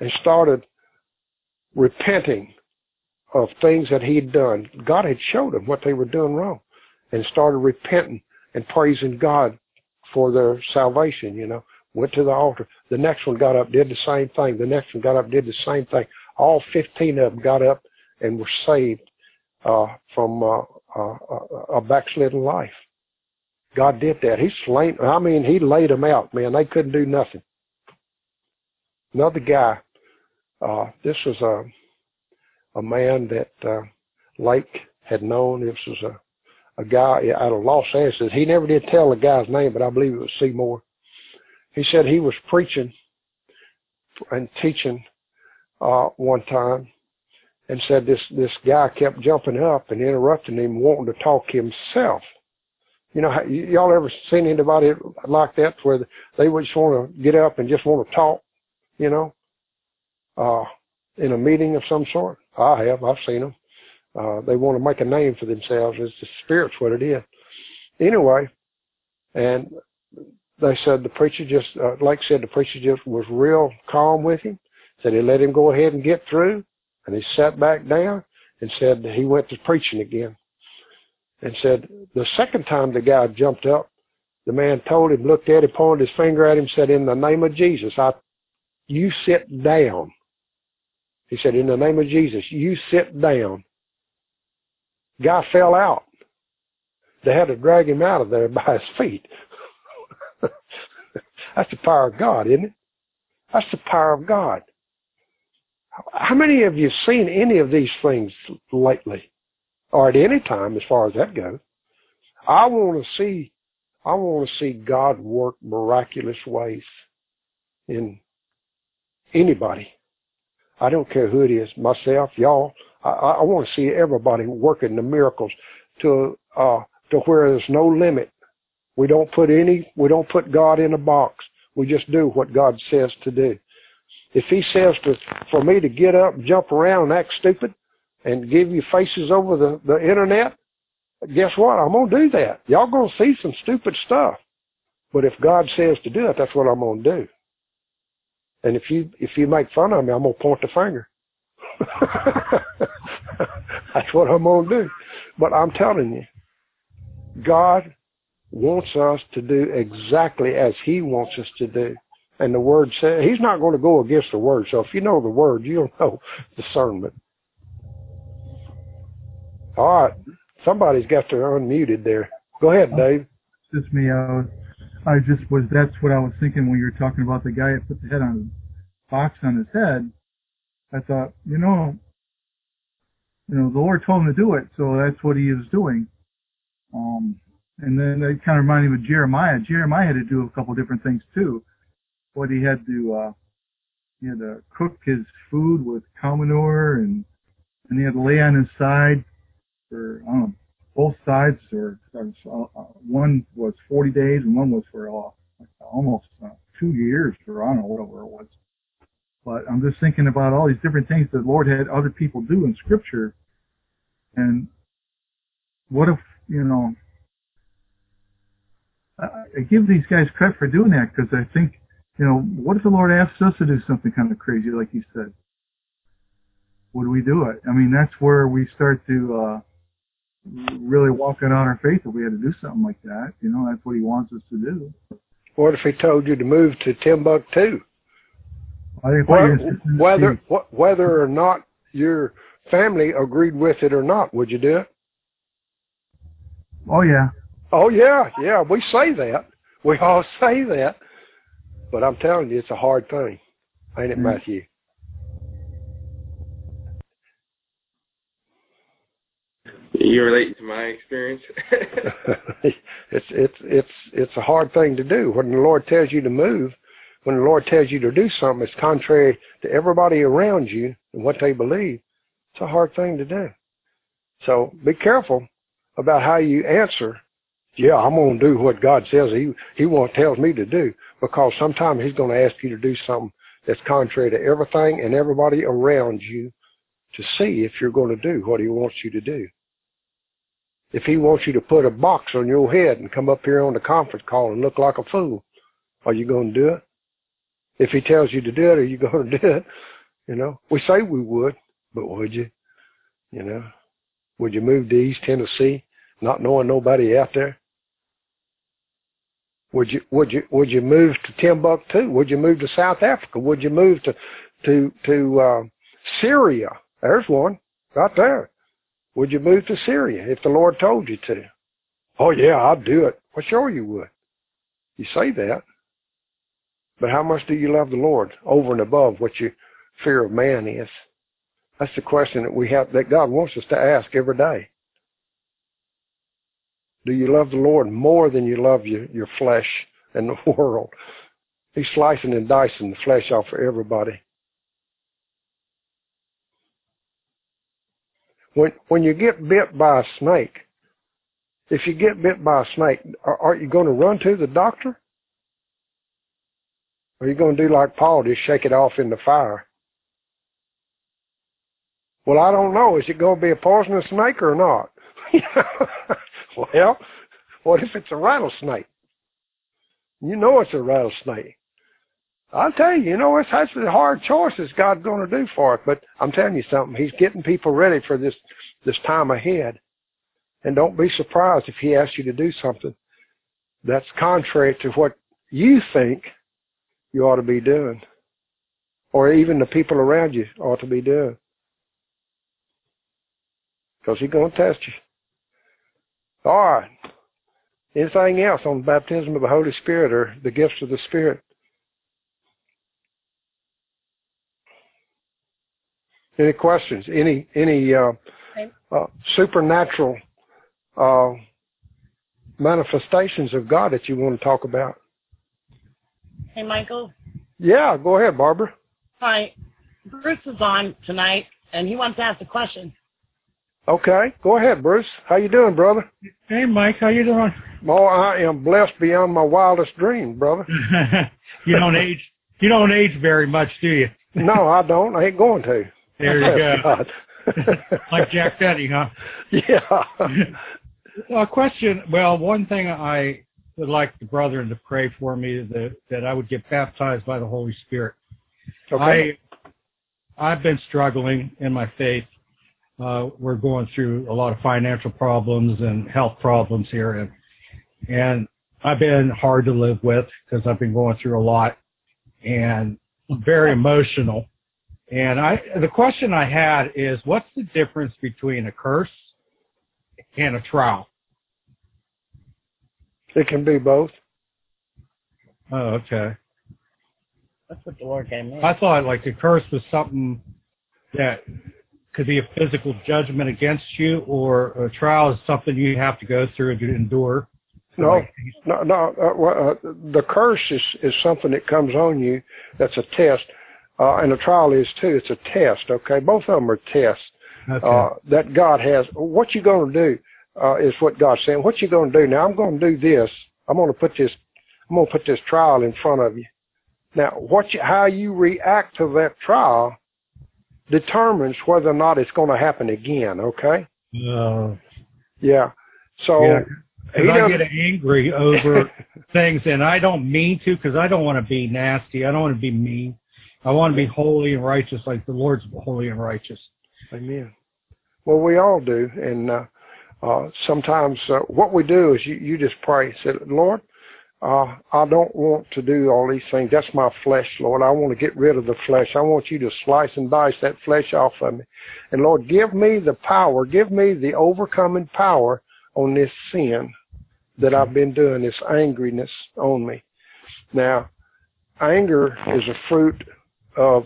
and started repenting of things that he had done. God had showed them what they were doing wrong, and started repenting and praising God for their salvation, you know. Went to the altar. The next one got up, did the same thing. The next one got up, did the same thing. All fifteen of them got up and were saved uh, from uh, uh, a backslidden life. God did that. He slain. I mean, he laid them out, man. They couldn't do nothing. Another guy. Uh, this was a a man that uh, Lake had known. This was a a guy out of Los Angeles. He never did tell the guy's name, but I believe it was Seymour. He said he was preaching and teaching uh, one time, and said this this guy kept jumping up and interrupting him, wanting to talk himself. You know, y'all ever seen anybody like that where they would just want to get up and just want to talk, you know, uh, in a meeting of some sort? I have. I've seen them. Uh, they want to make a name for themselves. It's the Spirit's what it is. Anyway, and they said the preacher just, uh, Lake said the preacher just was real calm with him. Said he let him go ahead and get through. And he sat back down and said he went to preaching again. And said the second time the guy jumped up, the man told him, looked at him, pointed his finger at him, said, in the name of Jesus, I, you sit down. He said, in the name of Jesus, you sit down. Guy fell out. They had to drag him out of there by his feet. That's the power of God, isn't it? That's the power of God. How many of you have seen any of these things lately, or at any time, as far as that goes? I want to see, I want to see God work miraculous ways in anybody. I don't care who it is, myself, y'all. I, I want to see everybody working the miracles to uh, to where there's no limit. We don't put any, we don't put God in a box. We just do what God says to do. If he says to, for me to get up and jump around and act stupid and give you faces over the, the internet, guess what? I'm going to do that. Y'all going to see some stupid stuff. But if God says to do it, that's what I'm going to do. And if you, if you make fun of me, I'm going to point the finger. That's what I'm going to do. But I'm telling you, God wants us to do exactly as he wants us to do. And the word says, he's not going to go against the word. So if you know the word, you'll know discernment. All right. Somebody's got to unmuted there. Go ahead, Dave. It's just me. I, was, I just was, that's what I was thinking when you were talking about the guy that put the head on, box on his head. I thought, you know, you know, the Lord told him to do it, so that's what he is doing. Um, and then it kind of reminded me of Jeremiah. Jeremiah had to do a couple different things too. What he had to, uh, he had to cook his food with cow manure, and and he had to lay on his side for, I don't know, both sides, or uh, one was forty days and one was for uh, almost uh, two years, or I don't know, whatever it was. But I'm just thinking about all these different things that the Lord had other people do in Scripture. And what if, you know, I, I give these guys credit for doing that, because I think, you know, what if the Lord asks us to do something kind of crazy, like he said? Would we do it? I mean, that's where we start to uh, really walk out on our faith, if we had to do something like that. You know, that's what he wants us to do. What if he told you to move to Timbuktu? I think well, whether whether or not your family agreed with it or not, would you do it? Oh, yeah. Oh, yeah, yeah. We say that. We all say that. But I'm telling you, it's a hard thing. Ain't it, Matthew? You relate to my experience? it's it's it's it's a hard thing to do. When the Lord tells you to move, when the Lord tells you to do something that's contrary to everybody around you and what they believe, it's a hard thing to do. So be careful about how you answer. Yeah, I'm going to do what God says He He won't tells me to do, because sometimes He's going to ask you to do something that's contrary to everything and everybody around you, to see if you're going to do what He wants you to do. If He wants you to put a box on your head and come up here on the conference call and look like a fool, are you going to do it? If He tells you to do it, are you going to do it? You know, we say we would, but would you? You know, would you move to East Tennessee, not knowing nobody out there? Would you would you would you move to Timbuktu? Would you move to South Africa? Would you move to to to uh, Syria? There's one right there. Would you move to Syria if the Lord told you to? Oh yeah, I'd do it. Well, sure you would. You say that, but how much do you love the Lord over and above what your fear of man is? That's the question that we have, that God wants us to ask every day. Do you love the Lord more than you love your, your flesh and the world? He's slicing and dicing the flesh off for everybody. When when you get bit by a snake, if you get bit by a snake, are, are you going to run to the doctor? Or are you going to do like Paul, just shake it off in the fire? Well, I don't know. Is it going to be a poisonous snake or not? Well, what if it's a rattlesnake? You know it's a rattlesnake. I'll tell you, you know, it's that's the hard choices God's going to do for us. But I'm telling you something. He's getting people ready for this this time ahead. And don't be surprised if he asks you to do something that's contrary to what you think you ought to be doing, or even the people around you ought to be doing. Because he's going to test you. All right. Anything else on the baptism of the Holy Spirit or the gifts of the Spirit? Any questions? Any any uh, uh, supernatural uh, manifestations of God that you want to talk about? Hey, Michael. Yeah, go ahead, Barbara. Hi. Bruce is on tonight, and he wants to ask a question. Okay, go ahead, Bruce. How you doing, brother? Hey, Mike. How you doing? Oh, I am blessed beyond my wildest dreams, brother. You don't age. You don't age very much, do you? No, I don't. I ain't going to. There you go. Like Jack Benny, huh? Yeah. A question. Well, one thing I would like the brethren to pray for me that that I would get baptized by the Holy Spirit. Okay. I I've been struggling in my faith. Uh, we're going through a lot of financial problems and health problems here, and and I've been hard to live with because I've been going through a lot, and I'm very emotional. And I, the question I had is, what's the difference between a curse and a trial? It can be both. Oh, okay. That's what the Lord gave me. I thought like a curse was something that could be a physical judgment against you, or a trial is something you have to go through and endure. No, no, no. Uh, well, uh, the curse is, is something that comes on you. That's a test. Uh, and a trial is too. It's a test, okay? Both of them are tests Okay. uh, that God has. What you going to do uh, is what God's saying. What you going to do? Now, I'm going to do this. I'm going to put this I'm going to put this trial in front of you. Now, what you, how you react to that trial determines whether or not it's going to happen again, okay? Uh, Yeah. So yeah, 'cause he I doesn't- get angry over things, and I don't mean to, because I don't want to be nasty. I don't want to be mean. I want to be holy and righteous like the Lord's holy and righteous. Amen. Well, we all do. And uh, uh, sometimes uh, what we do is you, you just pray. Say, Lord, uh, I don't want to do all these things. That's my flesh, Lord. I want to get rid of the flesh. I want you to slice and dice that flesh off of me. And Lord, give me the power. Give me the overcoming power on this sin that I've been doing, this angriness on me. Now, anger is a fruit of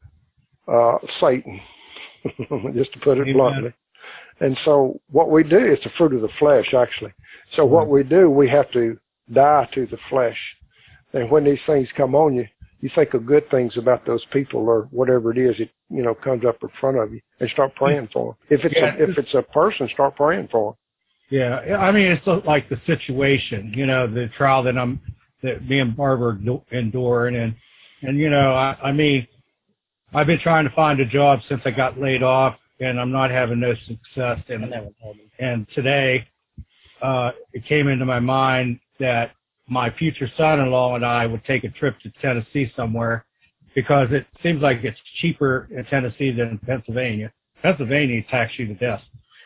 uh, Satan, just to put it Amen. bluntly. And so what we do, it's the fruit of the flesh, actually. So what we do, we have to die to the flesh. And when these things come on you, you think of good things about those people or whatever it is, it, you know, comes up in front of you, and start praying for them. If it's, Yeah. a, if it's a person, start praying for them. Yeah, I mean, it's like the situation, you know, the trial that I'm, that me and Barbara are enduring. And, and, you know, I, I mean, I've been trying to find a job since I got laid off, and I'm not having no success. And, and today, uh, it came into my mind that my future son-in-law and I would take a trip to Tennessee somewhere, because it seems like it's cheaper in Tennessee than in Pennsylvania. Pennsylvania tax you to death.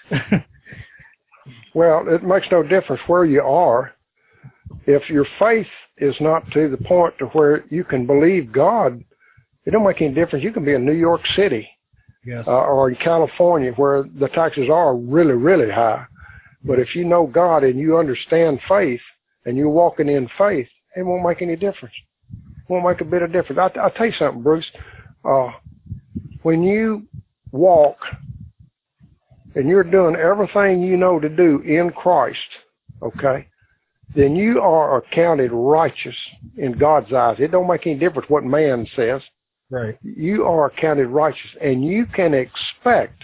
Well, it makes no difference where you are. If your faith is not to the point to where you can believe God, it don't make any difference. You can be in New York City, yes, uh, or in California where the taxes are really, really high. But if you know God and you understand faith and you're walking in faith, it won't make any difference. It won't make a bit of difference. I, I'll tell you something, Bruce. Uh, when you walk and you're doing everything you know to do in Christ, okay, then you are accounted righteous in God's eyes. It don't make any difference what man says. Right. You are accounted righteous, and you can expect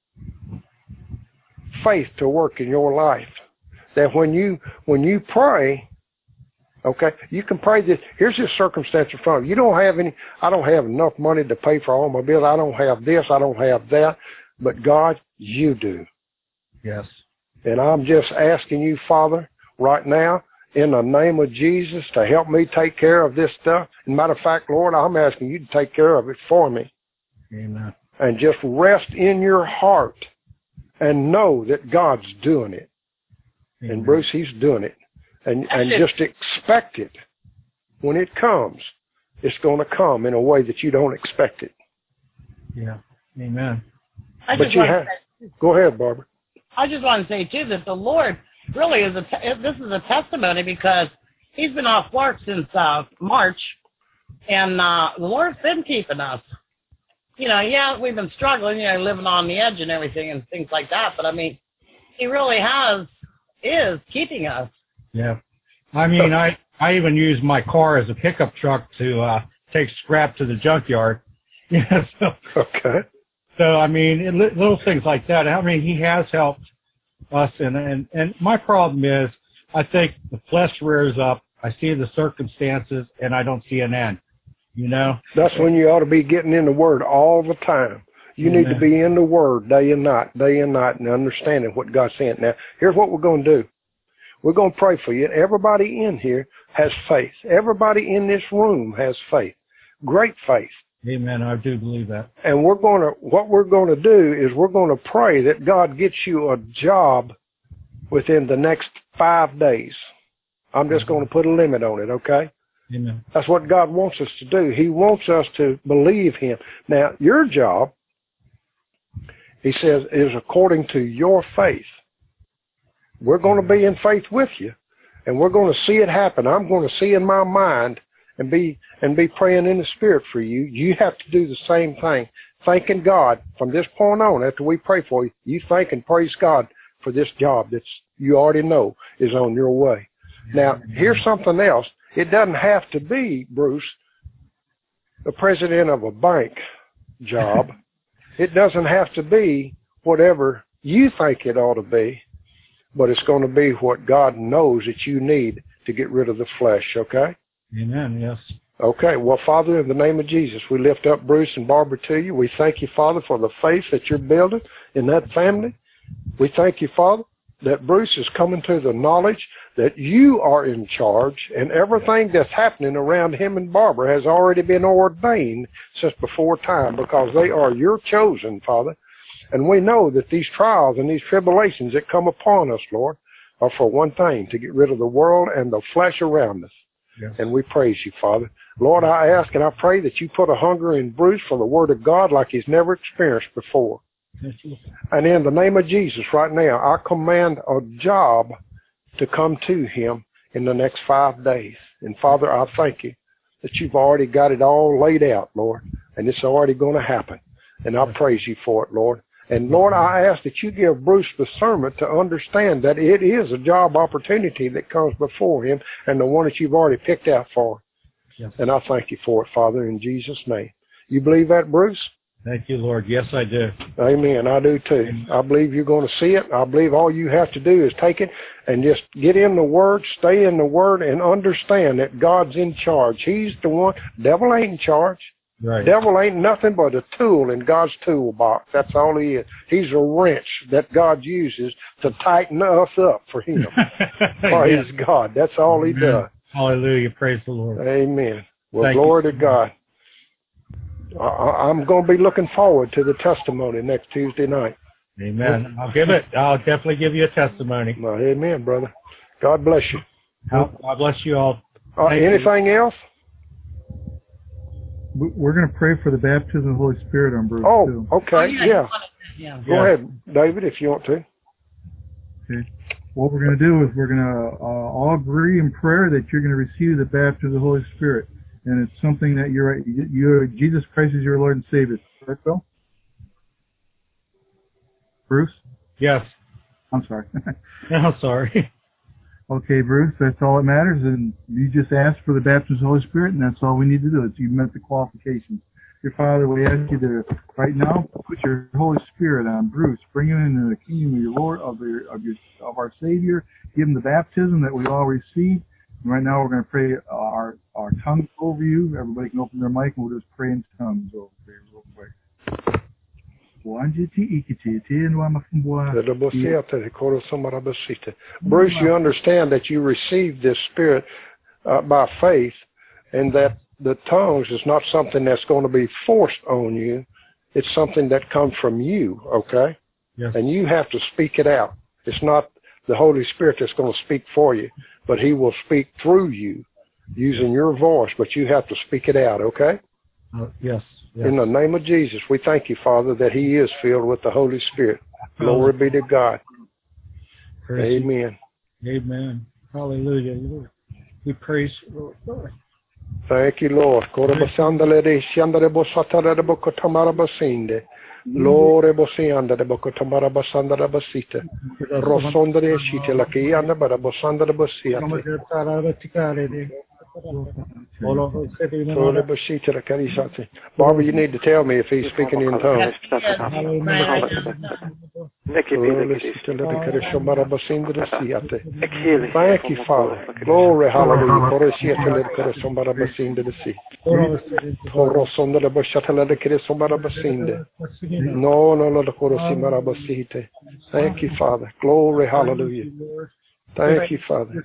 faith to work in your life. That when you when you pray, okay, you can pray this. Here's this circumstance in front of you. You don't have any. I don't have enough money to pay for all my bills. I don't have this. I don't have that. But God, you do. Yes. And I'm just asking you, Father, right now, in the name of Jesus, to help me take care of this stuff. As a matter of fact, Lord, I'm asking you to take care of it for me. Amen. And just rest in your heart and know that God's doing it. Amen. And Bruce, he's doing it. And and just expect it. When it comes, it's going to come in a way that you don't expect it. Yeah. Amen. I but just you want have. to say, Go ahead, Barbara. I just want to say too that the Lord really is a. Te- this is a testimony because He's been off work since uh, March, and uh, the Lord's been keeping us. You know, yeah, we've been struggling, you know, living on the edge and everything and things like that. But I mean, He really has is keeping us. Yeah. I mean, I I even use my car as a pickup truck to uh, take scrap to the junkyard. Yeah. So, okay. So I mean, it, little things like that. I mean, He has helped us, and and and my problem is, I think the flesh rears up. I see the circumstances, and I don't see an end. You know. That's when you ought to be getting in the Word all the time. You Amen. Need to be in the Word day and night, day and night, and understanding what God's saying. Now, here's what we're going to do. We're going to pray for you. Everybody in here has faith. Everybody in this room has faith. Great faith. Amen. I do believe that. And we're going to, what we're going to do is we're going to pray that God gets you a job within the next five days. I'm just going to put a limit on it, okay? Amen. That's what God wants us to do. He wants us to believe Him. Now, your job, He says, is according to your faith. We're going to be in faith with you, and we're going to see it happen. I'm going to see in my mind and be and be praying in the Spirit for you. You have to do the same thing. Thanking God from this point on, after we pray for you, you thank and praise God for this job that you already know is on your way. Now, here's something else. It doesn't have to be, Bruce, the president of a bank job. It doesn't have to be whatever you think it ought to be, but it's going to be what God knows that you need to get rid of the flesh, okay? Amen, yes. Okay, well, Father, in the name of Jesus, we lift up Bruce and Barbara to you. We thank you, Father, for the faith that you're building in that family. We thank you, Father, that Bruce is coming to the knowledge that you are in charge, and everything that's happening around him and Barbara has already been ordained since before time, because they are your chosen, Father. And we know that these trials and these tribulations that come upon us, Lord, are for one thing, to get rid of the world and the flesh around us. Yes. And we praise you, Father. Lord, I ask and I pray that you put a hunger in Bruce for the Word of God like he's never experienced before. And in the name of Jesus right now, I command a job to come to him in the next five days. And Father, I thank you that you've already got it all laid out, Lord, and it's already going to happen. And I praise you for it, Lord. And Lord, I ask that you give Bruce discernment to understand that it is a job opportunity that comes before him, and the one that you've already picked out for him. Yes. And I thank you for it, Father, in Jesus' name. You believe that, Bruce? Thank you, Lord. Yes, I do. Amen. I do too. I believe you're going to see it. I believe all you have to do is take it and just get in the Word, stay in the Word, and understand that God's in charge. He's the one. Devil ain't in charge. Right. Devil ain't nothing but a tool in God's toolbox. That's all he is. He's a wrench that God uses to tighten us up for him. Praise yes. God. That's all he Amen. does. Hallelujah. Praise the Lord. Amen. Well, Thank glory you. to God. I, I'm going to be looking forward to the testimony next Tuesday night. Amen. I'll give it. I'll definitely give you a testimony. Well, amen, brother. God bless you. God bless you all. Uh, anything you. else? We're going to pray for the baptism of the Holy Spirit on Bruce, oh, too. Okay, oh, yeah. yeah. yeah. Go yeah. ahead, David, if you want to. Okay. What we're going to do is we're going to uh, all agree in prayer that you're going to receive the baptism of the Holy Spirit. And it's something that you're, you're Jesus Christ is your Lord and Savior. Correct, Bill? Bruce? Yes. I'm sorry. I'm sorry. Okay, Bruce, that's all that matters. And you just asked for the baptism of the Holy Spirit, and that's all we need to do. It's you met the qualifications. Your Father, we ask you to, right now, put your Holy Spirit on Bruce. Bring him into the kingdom of your Lord, of, your, of, your, of our Savior. Give him the baptism that we all received. And right now we're going to pray our, our tongues over you. Everybody can open their mic, and we'll just pray in tongues over you real quick. Bruce, you understand that you received this Spirit uh, by faith, and that the tongues is not something that's going to be forced on you. It's something that comes from you, okay? Yes. And you have to speak it out. It's not the Holy Spirit that's going to speak for you, but he will speak through you using your voice, but you have to speak it out, okay? Uh, yes, yes. In the name of Jesus, we thank you, Father, that he is filled with the Holy Spirit. Glory be to God. Praise Amen. You. Amen. Hallelujah, Lord. We praise you, Lord. Thank you, Lord. Lore bosianda de bocotambara basanda da basita. Rosonda de shite la kiana bara bosanda da bosiata. Barbara, you need to tell me if he's speaking in tongues. Thank you, Father. Glory, hallelujah. No, no, no, thank you, Father. Glory, hallelujah. Thank you, Father.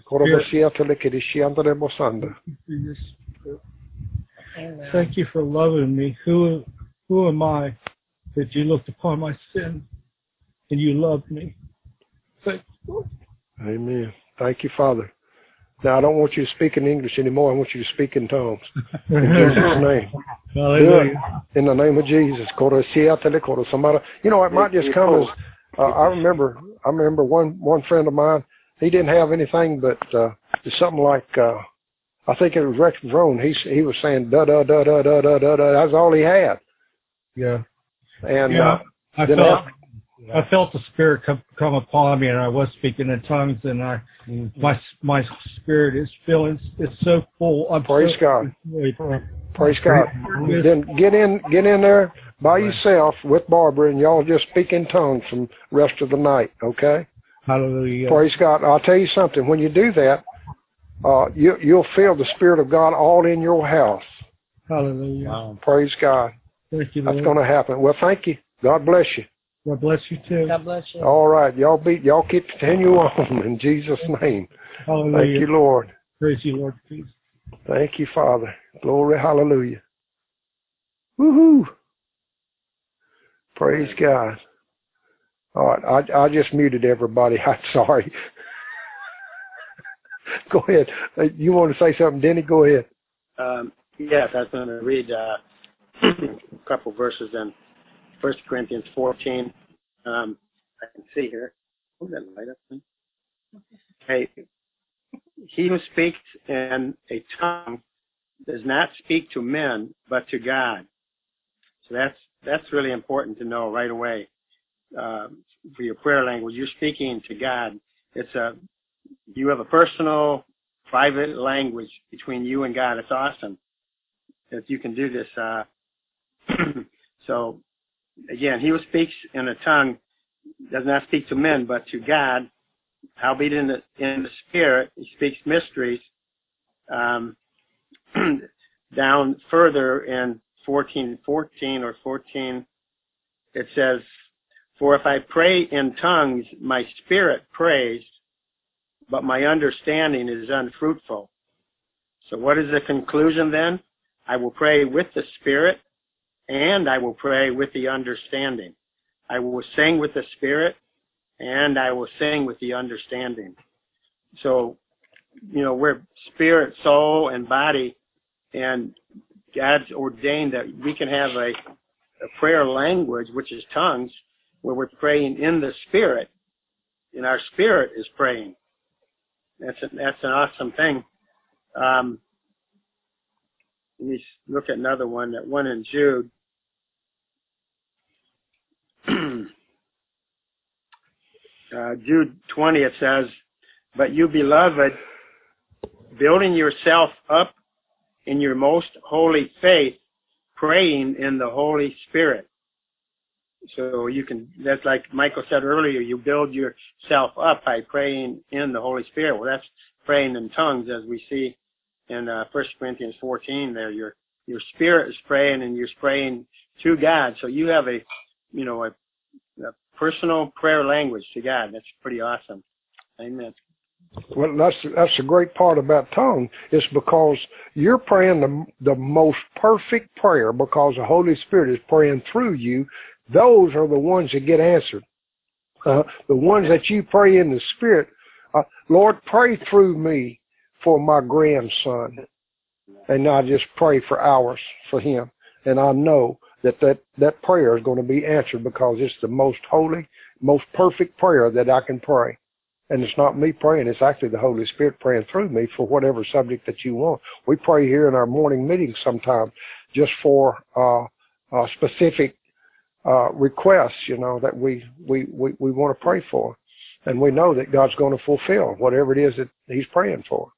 Thank you for loving me. Who, who am I that you looked upon my sin and you loved me? Thank you. Amen. Thank you, Father. Now, I don't want you to speak in English anymore. I want you to speak in tongues. In Jesus' name. Hallelujah. In the name of Jesus. You know, it might just come as, uh, I remember, I remember one, one friend of mine, he didn't have anything but, uh, something like, uh, I think it was Rex Vrone. He, he was saying, da, da, da, da, da, da, da, da. That's all he had. Yeah. And, yeah, uh, I felt, after, I felt the Spirit come, come upon me, and I was speaking in tongues, and I, mm-hmm. my, my spirit is feeling, it's so full. I'm Praise so, God. Really, Praise God. Then get in, get in there by yourself with Barbara, and y'all just speak in tongues from the rest of the night, okay? Hallelujah. Praise God. I'll tell you something. When you do that, uh, you, you'll feel the Spirit of God all in your house. Hallelujah. Wow. Praise God. Thank you, That's going to happen. Well, thank you. God bless you. God bless you too. God bless you. All right. Y'all be, y'all keep continue on in Jesus' name. Hallelujah. Thank you, Lord. Praise you, Lord. Please. Thank you, Father. Glory. Hallelujah. Woohoo. Praise God. All right. I, I just muted everybody. I'm sorry. Go ahead. You want to say something, Denny? Go ahead. Um, yes, I was going to read uh, a couple verses in First Corinthians fourteen. Um, I can see here. Hold that light up, please. Okay. He who speaks in a tongue does not speak to men, but to God. So that's that's really important to know right away. Uh, for your prayer language, you're speaking to God. It's a you have a personal, private language between you and God. It's awesome that you can do this. Uh, so, again, he who speaks in a tongue does not speak to men, but to God. Howbeit in the in the Spirit, he speaks mysteries. Um, down further in fourteen fourteen or fourteen, it says, "For if I pray in tongues, my spirit prays, but my understanding is unfruitful." So what is the conclusion then? I will pray with the Spirit, and I will pray with the understanding. I will sing with the Spirit, and I will sing with the understanding. So, you know, we're spirit, soul, and body, and God's ordained that we can have a, a prayer language, which is tongues, where we're praying in the Spirit, and our spirit is praying. That's a, that's an awesome thing. Um, let me look at another one, that one in Jude. uh, Jude twenty, it says, "But you, beloved, building yourself up in your most holy faith, praying in the Holy Spirit." So you can, that's like Michael said earlier, you build yourself up by praying in the Holy Spirit. Well, that's praying in tongues, as we see in uh, First Corinthians fourteen there. Your your spirit is praying, and you're praying to God. So you have a, you know, a, a personal prayer language to God. That's pretty awesome. Amen. Well, that's that's a great part about tongue. It's because you're praying the the most perfect prayer, because the Holy Spirit is praying through you. Those are the ones that get answered. Uh, the ones that you pray in the Spirit. Uh, Lord, pray through me for my grandson, and I just pray for hours for him, and I know that that that prayer is going to be answered, because it's the most holy, most perfect prayer that I can pray. And it's not me praying, it's actually the Holy Spirit praying through me for whatever subject that you want. We pray here in our morning meetings sometimes just for uh, uh, specific uh, requests, you know, that we, we, we, we want to pray for. And we know that God's going to fulfill whatever it is that he's praying for.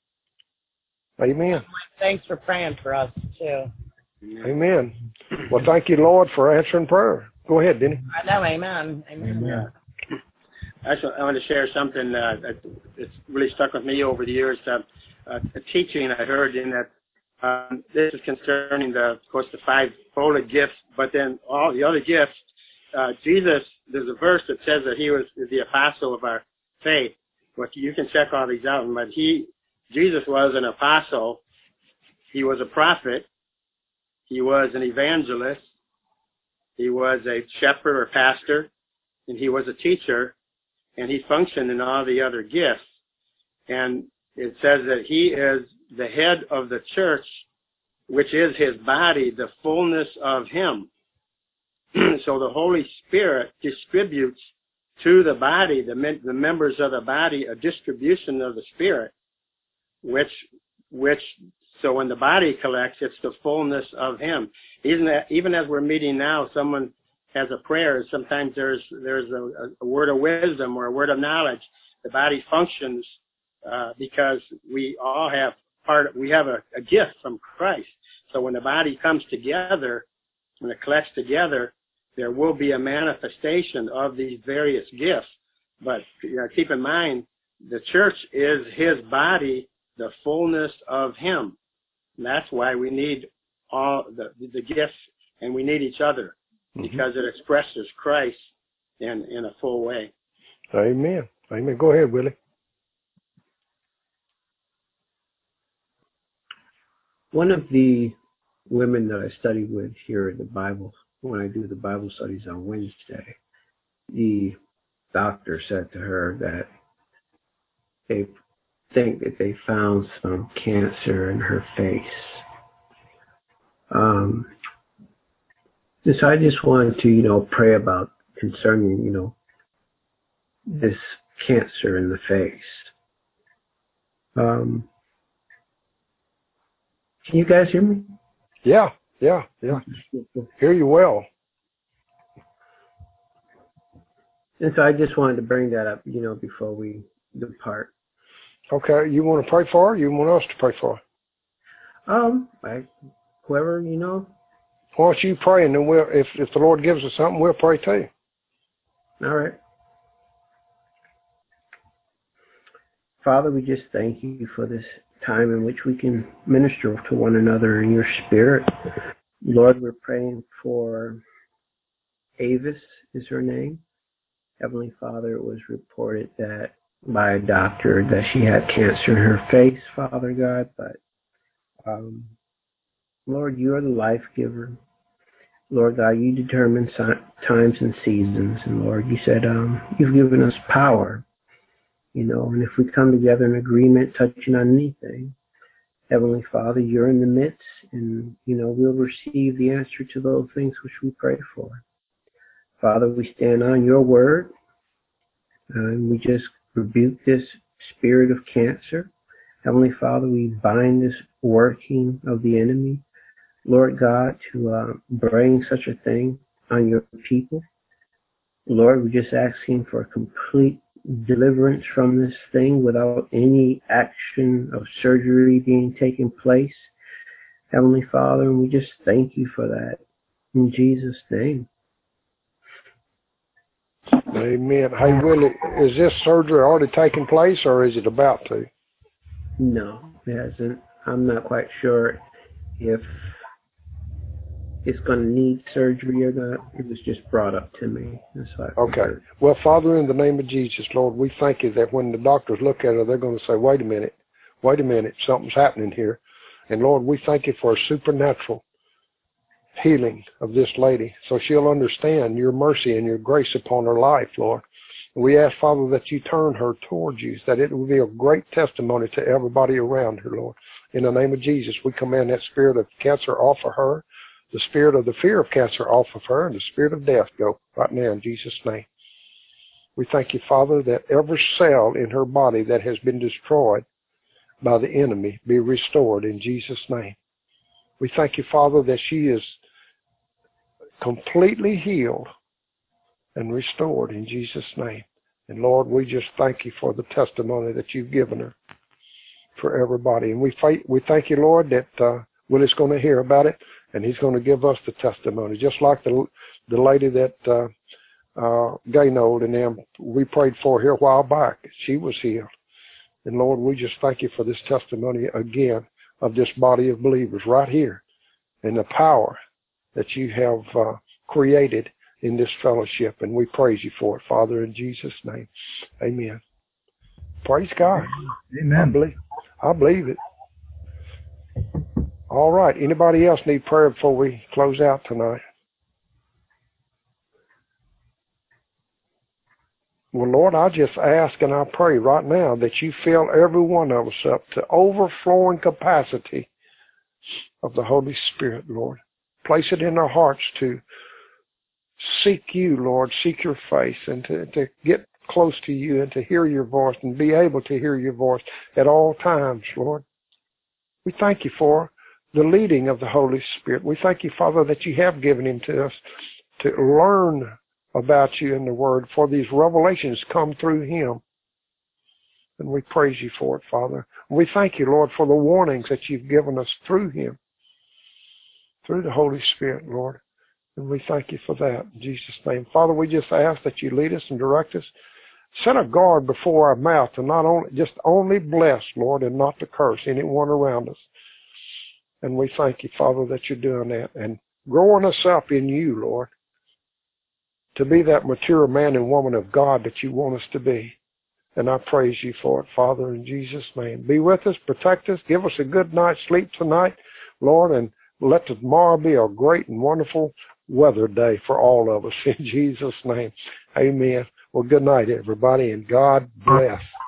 Amen. Thanks for praying for us, too. Amen. Well, thank you, Lord, for answering prayer. Go ahead, Denny. I know, amen. Amen. Amen. I just I want to share something uh, that it's really stuck with me over the years. Uh, uh, a teaching I heard in that um, this is concerning the, of course, the five-fold gifts, but then all the other gifts. Uh, Jesus, there's a verse that says that he was the apostle of our faith. But you can check all these out. But he, Jesus, was an apostle. He was a prophet. He was an evangelist. He was a shepherd or pastor, and he was a teacher. And he functioned in all the other gifts. And it says that he is the head of the church, which is his body, the fullness of him. So the Holy Spirit distributes to the body, the, the members of the body, a distribution of the Spirit, which, which, so when the body collects, it's the fullness of him. Even, even as we're meeting now, someone has a prayer, sometimes there's there's a, a word of wisdom or a word of knowledge. The body functions uh, because we all have part of, we have a, a gift from Christ. So when the body comes together, when it collects together, there will be a manifestation of these various gifts. But you know, keep in mind, the church is his body, the fullness of him. And that's why we need all the, the gifts, and we need each other. Because it expresses Christ in, in a full way. Amen. Amen. Go ahead, Willie. One of the women that I study with here at the Bible, when I do the Bible studies on Wednesday, the doctor said to her that they think that they found some cancer in her face. Um, So I just wanted to, you know, pray about concerning, you know, this cancer in the face. Um, can you guys hear me? Yeah, yeah, yeah. Hear you well. And so I just wanted to bring that up, you know, before we depart. Okay, you want to pray for her? Or you want us to pray for her? Um, I, whoever, you know. Why don't you pray, and then we'll, if, if the Lord gives us something, we'll pray too. All right. Father, we just thank you for this time in which we can minister to one another in your spirit. Lord, we're praying for Avis is her name. Heavenly Father, it was reported that by a doctor that she had cancer in her face, Father God, but um, Lord, you are the life giver. Lord God, you determine times and seasons. And Lord, you said um, you've given us power, you know, and if we come together in agreement, touching on anything, Heavenly Father, you're in the midst, and, you know, we'll receive the answer to those things which we pray for. Father, we stand on your word, uh, and we just rebuke this spirit of cancer. Heavenly Father, we bind this working of the enemy, Lord God, to uh, bring such a thing on your people. Lord, we're just asking for complete deliverance from this thing without any action of surgery being taken place. Heavenly Father, and we just thank you for that. In Jesus' name. Amen. Hey, Willie, is this surgery already taking place, or is it about to? No, it hasn't. I'm not quite sure if it's going to need surgery or not. It was just brought up to me. That's why I Okay. figured. Well, Father, in the name of Jesus, Lord, we thank you that when the doctors look at her, they're going to say, wait a minute, wait a minute, something's happening here. And Lord, we thank you for a supernatural healing of this lady, so she'll understand your mercy and your grace upon her life, Lord. We ask, Father, that you turn her towards you, that it will be a great testimony to everybody around her, Lord. In the name of Jesus, we command that spirit of cancer off of her, the spirit of the fear of cancer off of her, and the spirit of death go right now in Jesus' name. We thank you, Father, that every cell in her body that has been destroyed by the enemy be restored in Jesus' name. We thank you, Father, that she is completely healed and restored in Jesus' name. And Lord, we just thank you for the testimony that you've given her for everybody. And we fight, we thank you, Lord, that uh, Willie's going to hear about it, and he's going to give us the testimony, just like the the lady that uh, uh, Gaynold and them we prayed for here a while back. She was healed. And Lord, we just thank you for this testimony again of this body of believers right here, and the power that you have uh, created in this fellowship. And we praise you for it, Father, in Jesus' name. Amen. Praise God. Amen. I believe, I believe it. All right. Anybody else need prayer before we close out tonight? Well, Lord, I just ask and I pray right now that you fill every one of us up to overflowing capacity of the Holy Spirit, Lord. Place it in our hearts to seek you, Lord, seek your face, and to, to get close to you and to hear your voice and be able to hear your voice at all times, Lord. We thank you for the leading of the Holy Spirit. We thank you, Father, that you have given him to us to learn about you in the Word, for these revelations come through him. And we praise you for it, Father. We thank you, Lord, for the warnings that you've given us through him, through the Holy Spirit, Lord. And we thank you for that in Jesus' name. Father, we just ask that you lead us and direct us. Set a guard before our mouth to not only, just only bless, Lord, and not to curse anyone around us. And we thank you, Father, that you're doing that and growing us up in you, Lord, to be that mature man and woman of God that you want us to be. And I praise you for it, Father, in Jesus' name. Be with us, protect us, give us a good night's sleep tonight, Lord, and let tomorrow be a great and wonderful weather day for all of us. In Jesus' name, amen. Well, good night, everybody, and God bless.